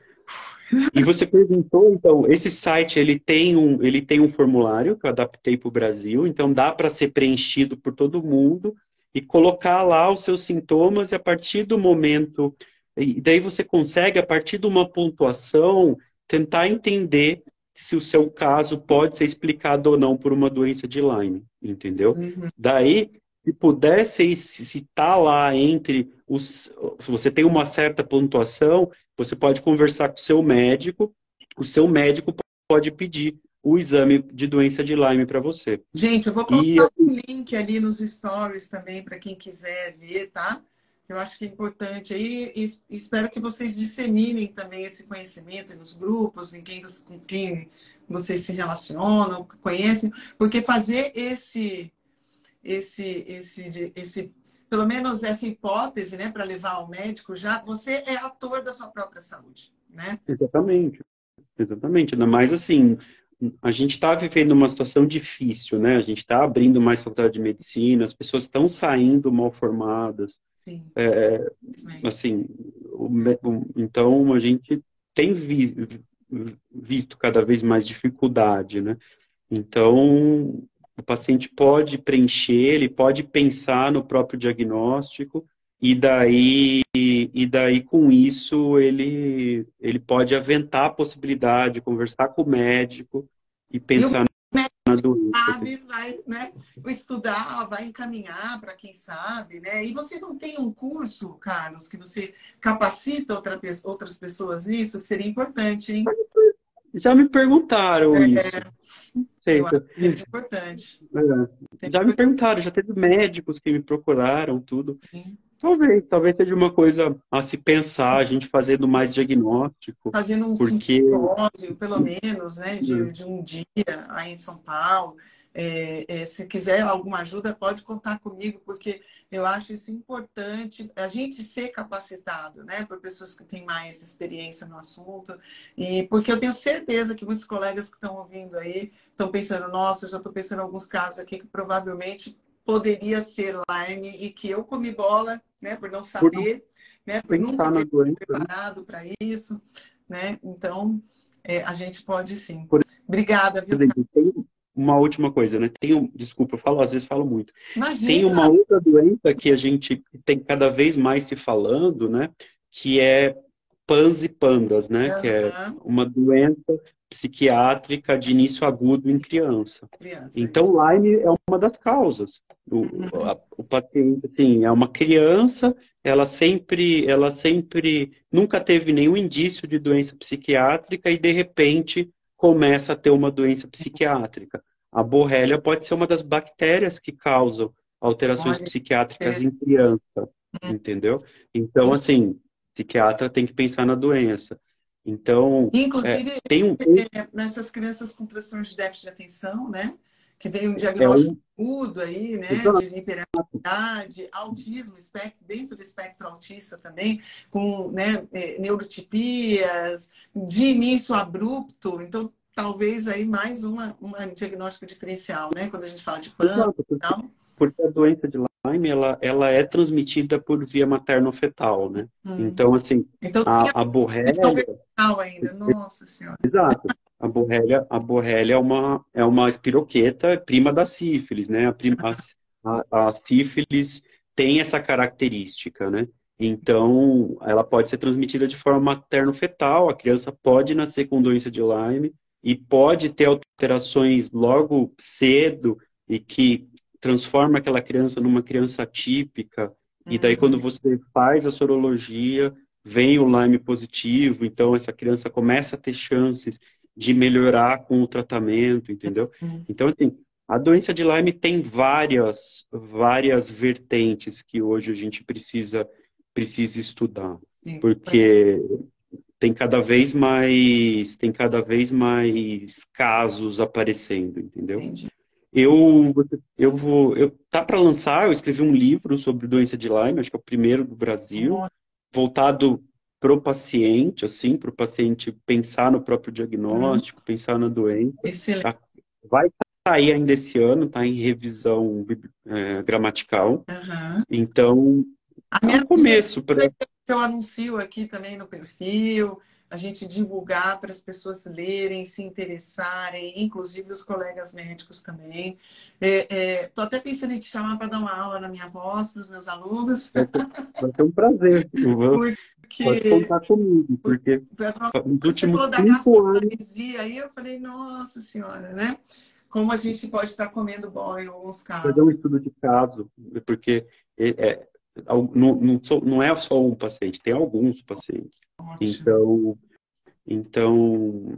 E você perguntou, então, esse site ele tem um, ele tem um formulário que eu adaptei para o Brasil, então dá para ser preenchido por todo mundo e colocar lá os seus sintomas e a partir do momento, e daí você consegue, a partir de uma pontuação, tentar entender se o seu caso pode ser explicado ou não por uma doença de Lyme, entendeu? Uhum. Daí, se pudesse citar lá entre os, se você tem uma certa pontuação, você pode conversar com o seu médico, o seu médico pode pedir o exame de doença de Lyme para você. Gente, eu vou E colocar um link ali nos stories também para quem quiser ver, tá? Eu acho que é importante aí e espero que vocês disseminem também esse conhecimento nos grupos, em quem, com quem vocês se relacionam, conhecem, porque fazer esse, esse, esse, esse, pelo menos essa hipótese, né, para levar ao médico, já você é ator da sua própria saúde, né? exatamente, exatamente. Ainda mais assim, a gente está vivendo uma situação difícil, né? A gente está abrindo mais faculdade de medicina, as pessoas estão saindo mal formadas. Sim, É, infelizmente. assim, o, o, então a gente tem vi, visto cada vez mais dificuldade, né? Então, o paciente pode preencher, ele pode pensar no próprio diagnóstico, e daí, e daí com isso, ele, ele pode aventar a possibilidade, conversar com o médico e E o pensar na doença. sabe, vai, né, estudar, vai encaminhar para quem sabe, né? E você não tem um curso, Carlos, que você capacita outra, outras pessoas nisso, que seria importante, hein? Já me perguntaram É, isso. Não sei eu se acho eu- que é importante. é. Já me perguntaram, já teve médicos que me procuraram, tudo. Sim. Talvez, talvez seja uma coisa a se pensar, a gente fazendo mais diagnóstico, Fazendo um porque simpósio, pelo menos, né, de, né, de um dia aí em São Paulo. É, é, se quiser alguma ajuda, pode contar comigo, porque eu acho isso importante, a gente ser capacitado, né, por pessoas que têm mais experiência no assunto, e porque eu tenho certeza que muitos colegas que estão ouvindo aí estão pensando, nossa, eu já estou pensando em alguns casos aqui que provavelmente poderia ser Lyme e que eu comi bola, né, por não por não saber, né, por nunca pensar na ter doença, né? preparado para isso, né? Então, é, a gente pode sim. Por Obrigada, viu, exemplo, tem Carlos? uma última coisa, né? Tem um, desculpa, eu falo, às vezes falo muito. Tem Imagina! uma outra doença que a gente tem cada vez mais se falando, né? Que é PANS e PANDAS, né? Que é Aham, uma doença psiquiátrica de início agudo em criança. criança, Então, isso. Lyme é uma das causas. O, Uhum. a- o paciente, assim, é uma criança, ela sempre, ela sempre nunca teve nenhum indício de doença psiquiátrica e, de repente, começa a ter uma doença psiquiátrica. A borrélia pode ser uma das bactérias que causam alterações Olha, psiquiátricas interessante. em criança, entendeu? Então, assim, psiquiatra tem que pensar na doença. Então, é, Inclusive, tem um, é, nessas crianças com transtorno de déficit de atenção, né? Que vem um é diagnóstico um, agudo aí, né? De hiperatividade, autismo, espectro, dentro do espectro autista também, com, né, é, neurotipias, de início abrupto. Então, talvez aí mais uma, uma diagnóstico diferencial, né? Quando a gente fala de PAN exato, e porque, tal. porque a doença de Lyme, ela, ela é transmitida por via materno-fetal, né? Hum. Então, assim, Então, tem a a, a questão borrélia, vertical ainda. Nossa Senhora. exato, a borrélia, a borrélia é uma, é uma espiroqueta é prima da sífilis, né? A, prim- a, a, a sífilis tem essa característica, né? Então, ela pode ser transmitida de forma materno-fetal, a criança pode nascer com doença de Lyme e pode ter alterações logo cedo e que transforma aquela criança numa criança atípica, e daí quando você faz a sorologia, vem o Lyme positivo, então essa criança começa a ter chances de melhorar com o tratamento, entendeu? Então, assim, a doença de Lyme tem várias, várias vertentes que hoje a gente precisa, precisa estudar, porque tem cada vez mais, tem cada vez mais casos aparecendo, entendeu? Entendi. Eu, eu vou, eu, tá para lançar, eu escrevi um livro sobre doença de Lyme, acho que é o primeiro do Brasil, Nossa. voltado para o paciente, assim, para o paciente pensar no próprio diagnóstico, uhum. pensar na doença. Excelente. Vai sair ainda esse ano, está em revisão é, gramatical. Uhum. Então, a é um começo. Pra... Eu anuncio aqui também no perfil, a gente divulgar para as pessoas lerem, se interessarem, inclusive os colegas médicos também. Estou é, é, até pensando em te chamar para dar uma aula na minha voz para os meus alunos. Vai ter, vai ter um prazer. Porque... Pode contar comigo, porque nos últimos cinco anos... Aí eu falei, nossa senhora, né? Como a gente pode estar comendo bom em alguns casos. Fazer um estudo de caso, porque é, não, não, sou, não é só um paciente, tem alguns pacientes. Ótimo. Então, então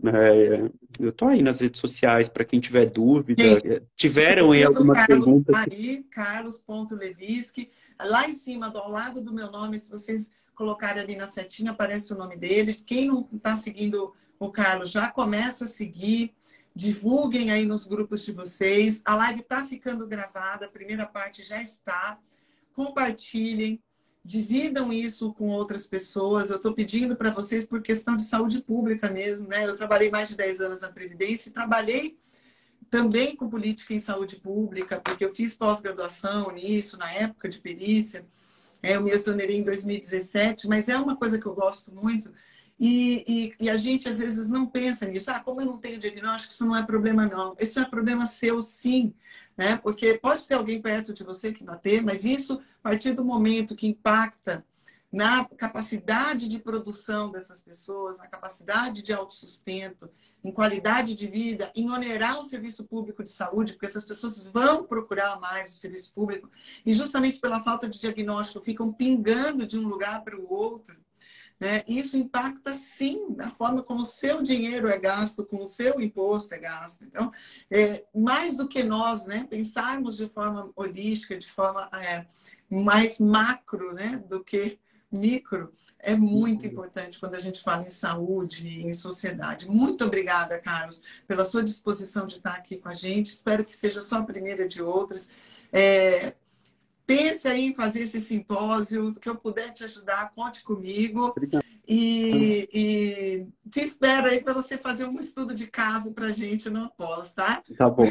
é, eu estou aí nas redes sociais para quem tiver dúvida. Gente, tiveram aí alguma pergunta? Aí, carlos ponto levinsky, lá em cima, ao lado do meu nome, se vocês colocarem ali na setinha, aparece o nome deles. Quem não está seguindo o Carlos, já começa a seguir. Divulguem aí nos grupos de vocês. A live está ficando gravada, a primeira parte já está. Compartilhem, dividam isso com outras pessoas. Eu estou pedindo para vocês por questão de saúde pública mesmo, né? Eu trabalhei mais de dez anos na Previdência e trabalhei também com política em saúde pública, porque eu fiz pós-graduação nisso, na época de perícia. Eu me exonerei em dois mil e dezessete, mas é uma coisa que eu gosto muito. E, e, e a gente, às vezes, não pensa nisso. Ah, como eu não tenho diagnóstico, isso não é problema não. Isso é problema seu, sim. Né? Porque pode ter alguém perto de você que bater, mas isso, a partir do momento que impacta na capacidade de produção dessas pessoas, na capacidade de autossustento, em qualidade de vida, em onerar o serviço público de saúde, porque essas pessoas vão procurar mais o serviço público, e justamente pela falta de diagnóstico ficam pingando de um lugar para o outro. Né? Isso impacta, sim, na forma como o seu dinheiro é gasto, como o seu imposto é gasto. Então, é, mais do que nós, né, pensarmos de forma holística, de forma é, mais macro, né, do que micro, é muito importante quando a gente fala em saúde e em sociedade. Muito obrigada, Carlos, pela sua disposição de estar aqui com a gente. Espero que seja só a primeira de outras. É, Pense aí em fazer esse simpósio, que eu puder te ajudar, conte comigo. E, e te espero aí para você fazer um estudo de caso para a gente no pós, tá? Tá bom.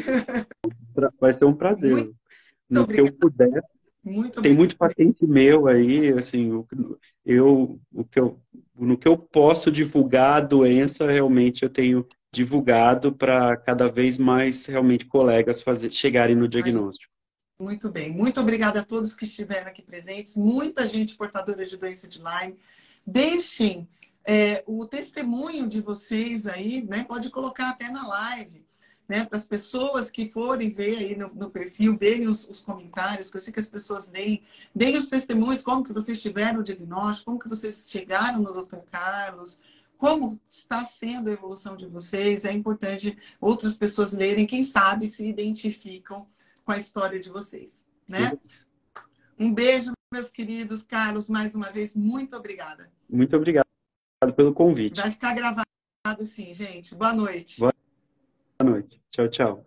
Vai ser um prazer. Muito no obrigada. Que eu puder. Muito Tem muito paciente meu aí, assim, eu, o que eu, no que eu posso divulgar a doença, realmente eu tenho divulgado para cada vez mais realmente colegas fazer, chegarem no diagnóstico. Muito bem. Muito obrigada a todos que estiveram aqui presentes. Muita gente portadora de doença de Lyme. Deixem é, o testemunho de vocês aí, né? Pode colocar até na live, né? Para as pessoas que forem ver aí no, no perfil, verem os, os comentários, que eu sei que as pessoas leem. Deem os testemunhos, como que vocês tiveram o diagnóstico, como que vocês chegaram no doutor Carlos, como está sendo a evolução de vocês. É importante outras pessoas lerem, quem sabe se identificam com a história de vocês, né? Um beijo, meus queridos. Carlos, mais uma vez, muito obrigada. Muito obrigado pelo convite. Vai ficar gravado sim, gente. Boa noite. Boa noite. Tchau, tchau.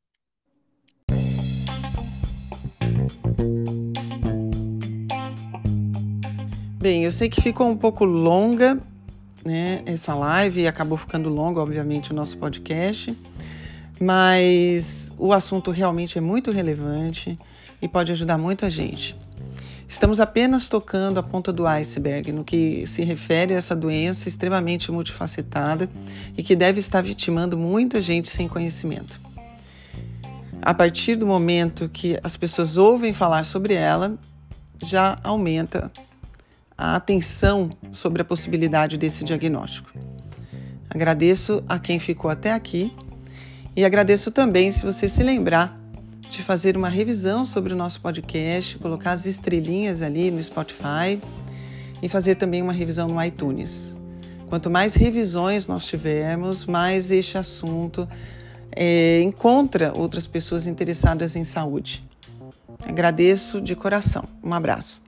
Bem, eu sei que ficou um pouco longa, né, essa live, e acabou ficando longa, obviamente, o nosso podcast. Mas o assunto realmente é muito relevante e pode ajudar muita gente. Estamos apenas tocando a ponta do iceberg no que se refere a essa doença extremamente multifacetada e que deve estar vitimando muita gente sem conhecimento. A partir do momento que as pessoas ouvem falar sobre ela, já aumenta a atenção sobre a possibilidade desse diagnóstico. Agradeço a quem ficou até aqui. E agradeço também se você se lembrar de fazer uma revisão sobre o nosso podcast, colocar as estrelinhas ali no Spotify e fazer também uma revisão no iTunes. Quanto mais revisões nós tivermos, mais este assunto é, encontra outras pessoas interessadas em saúde. Agradeço de coração. Um abraço.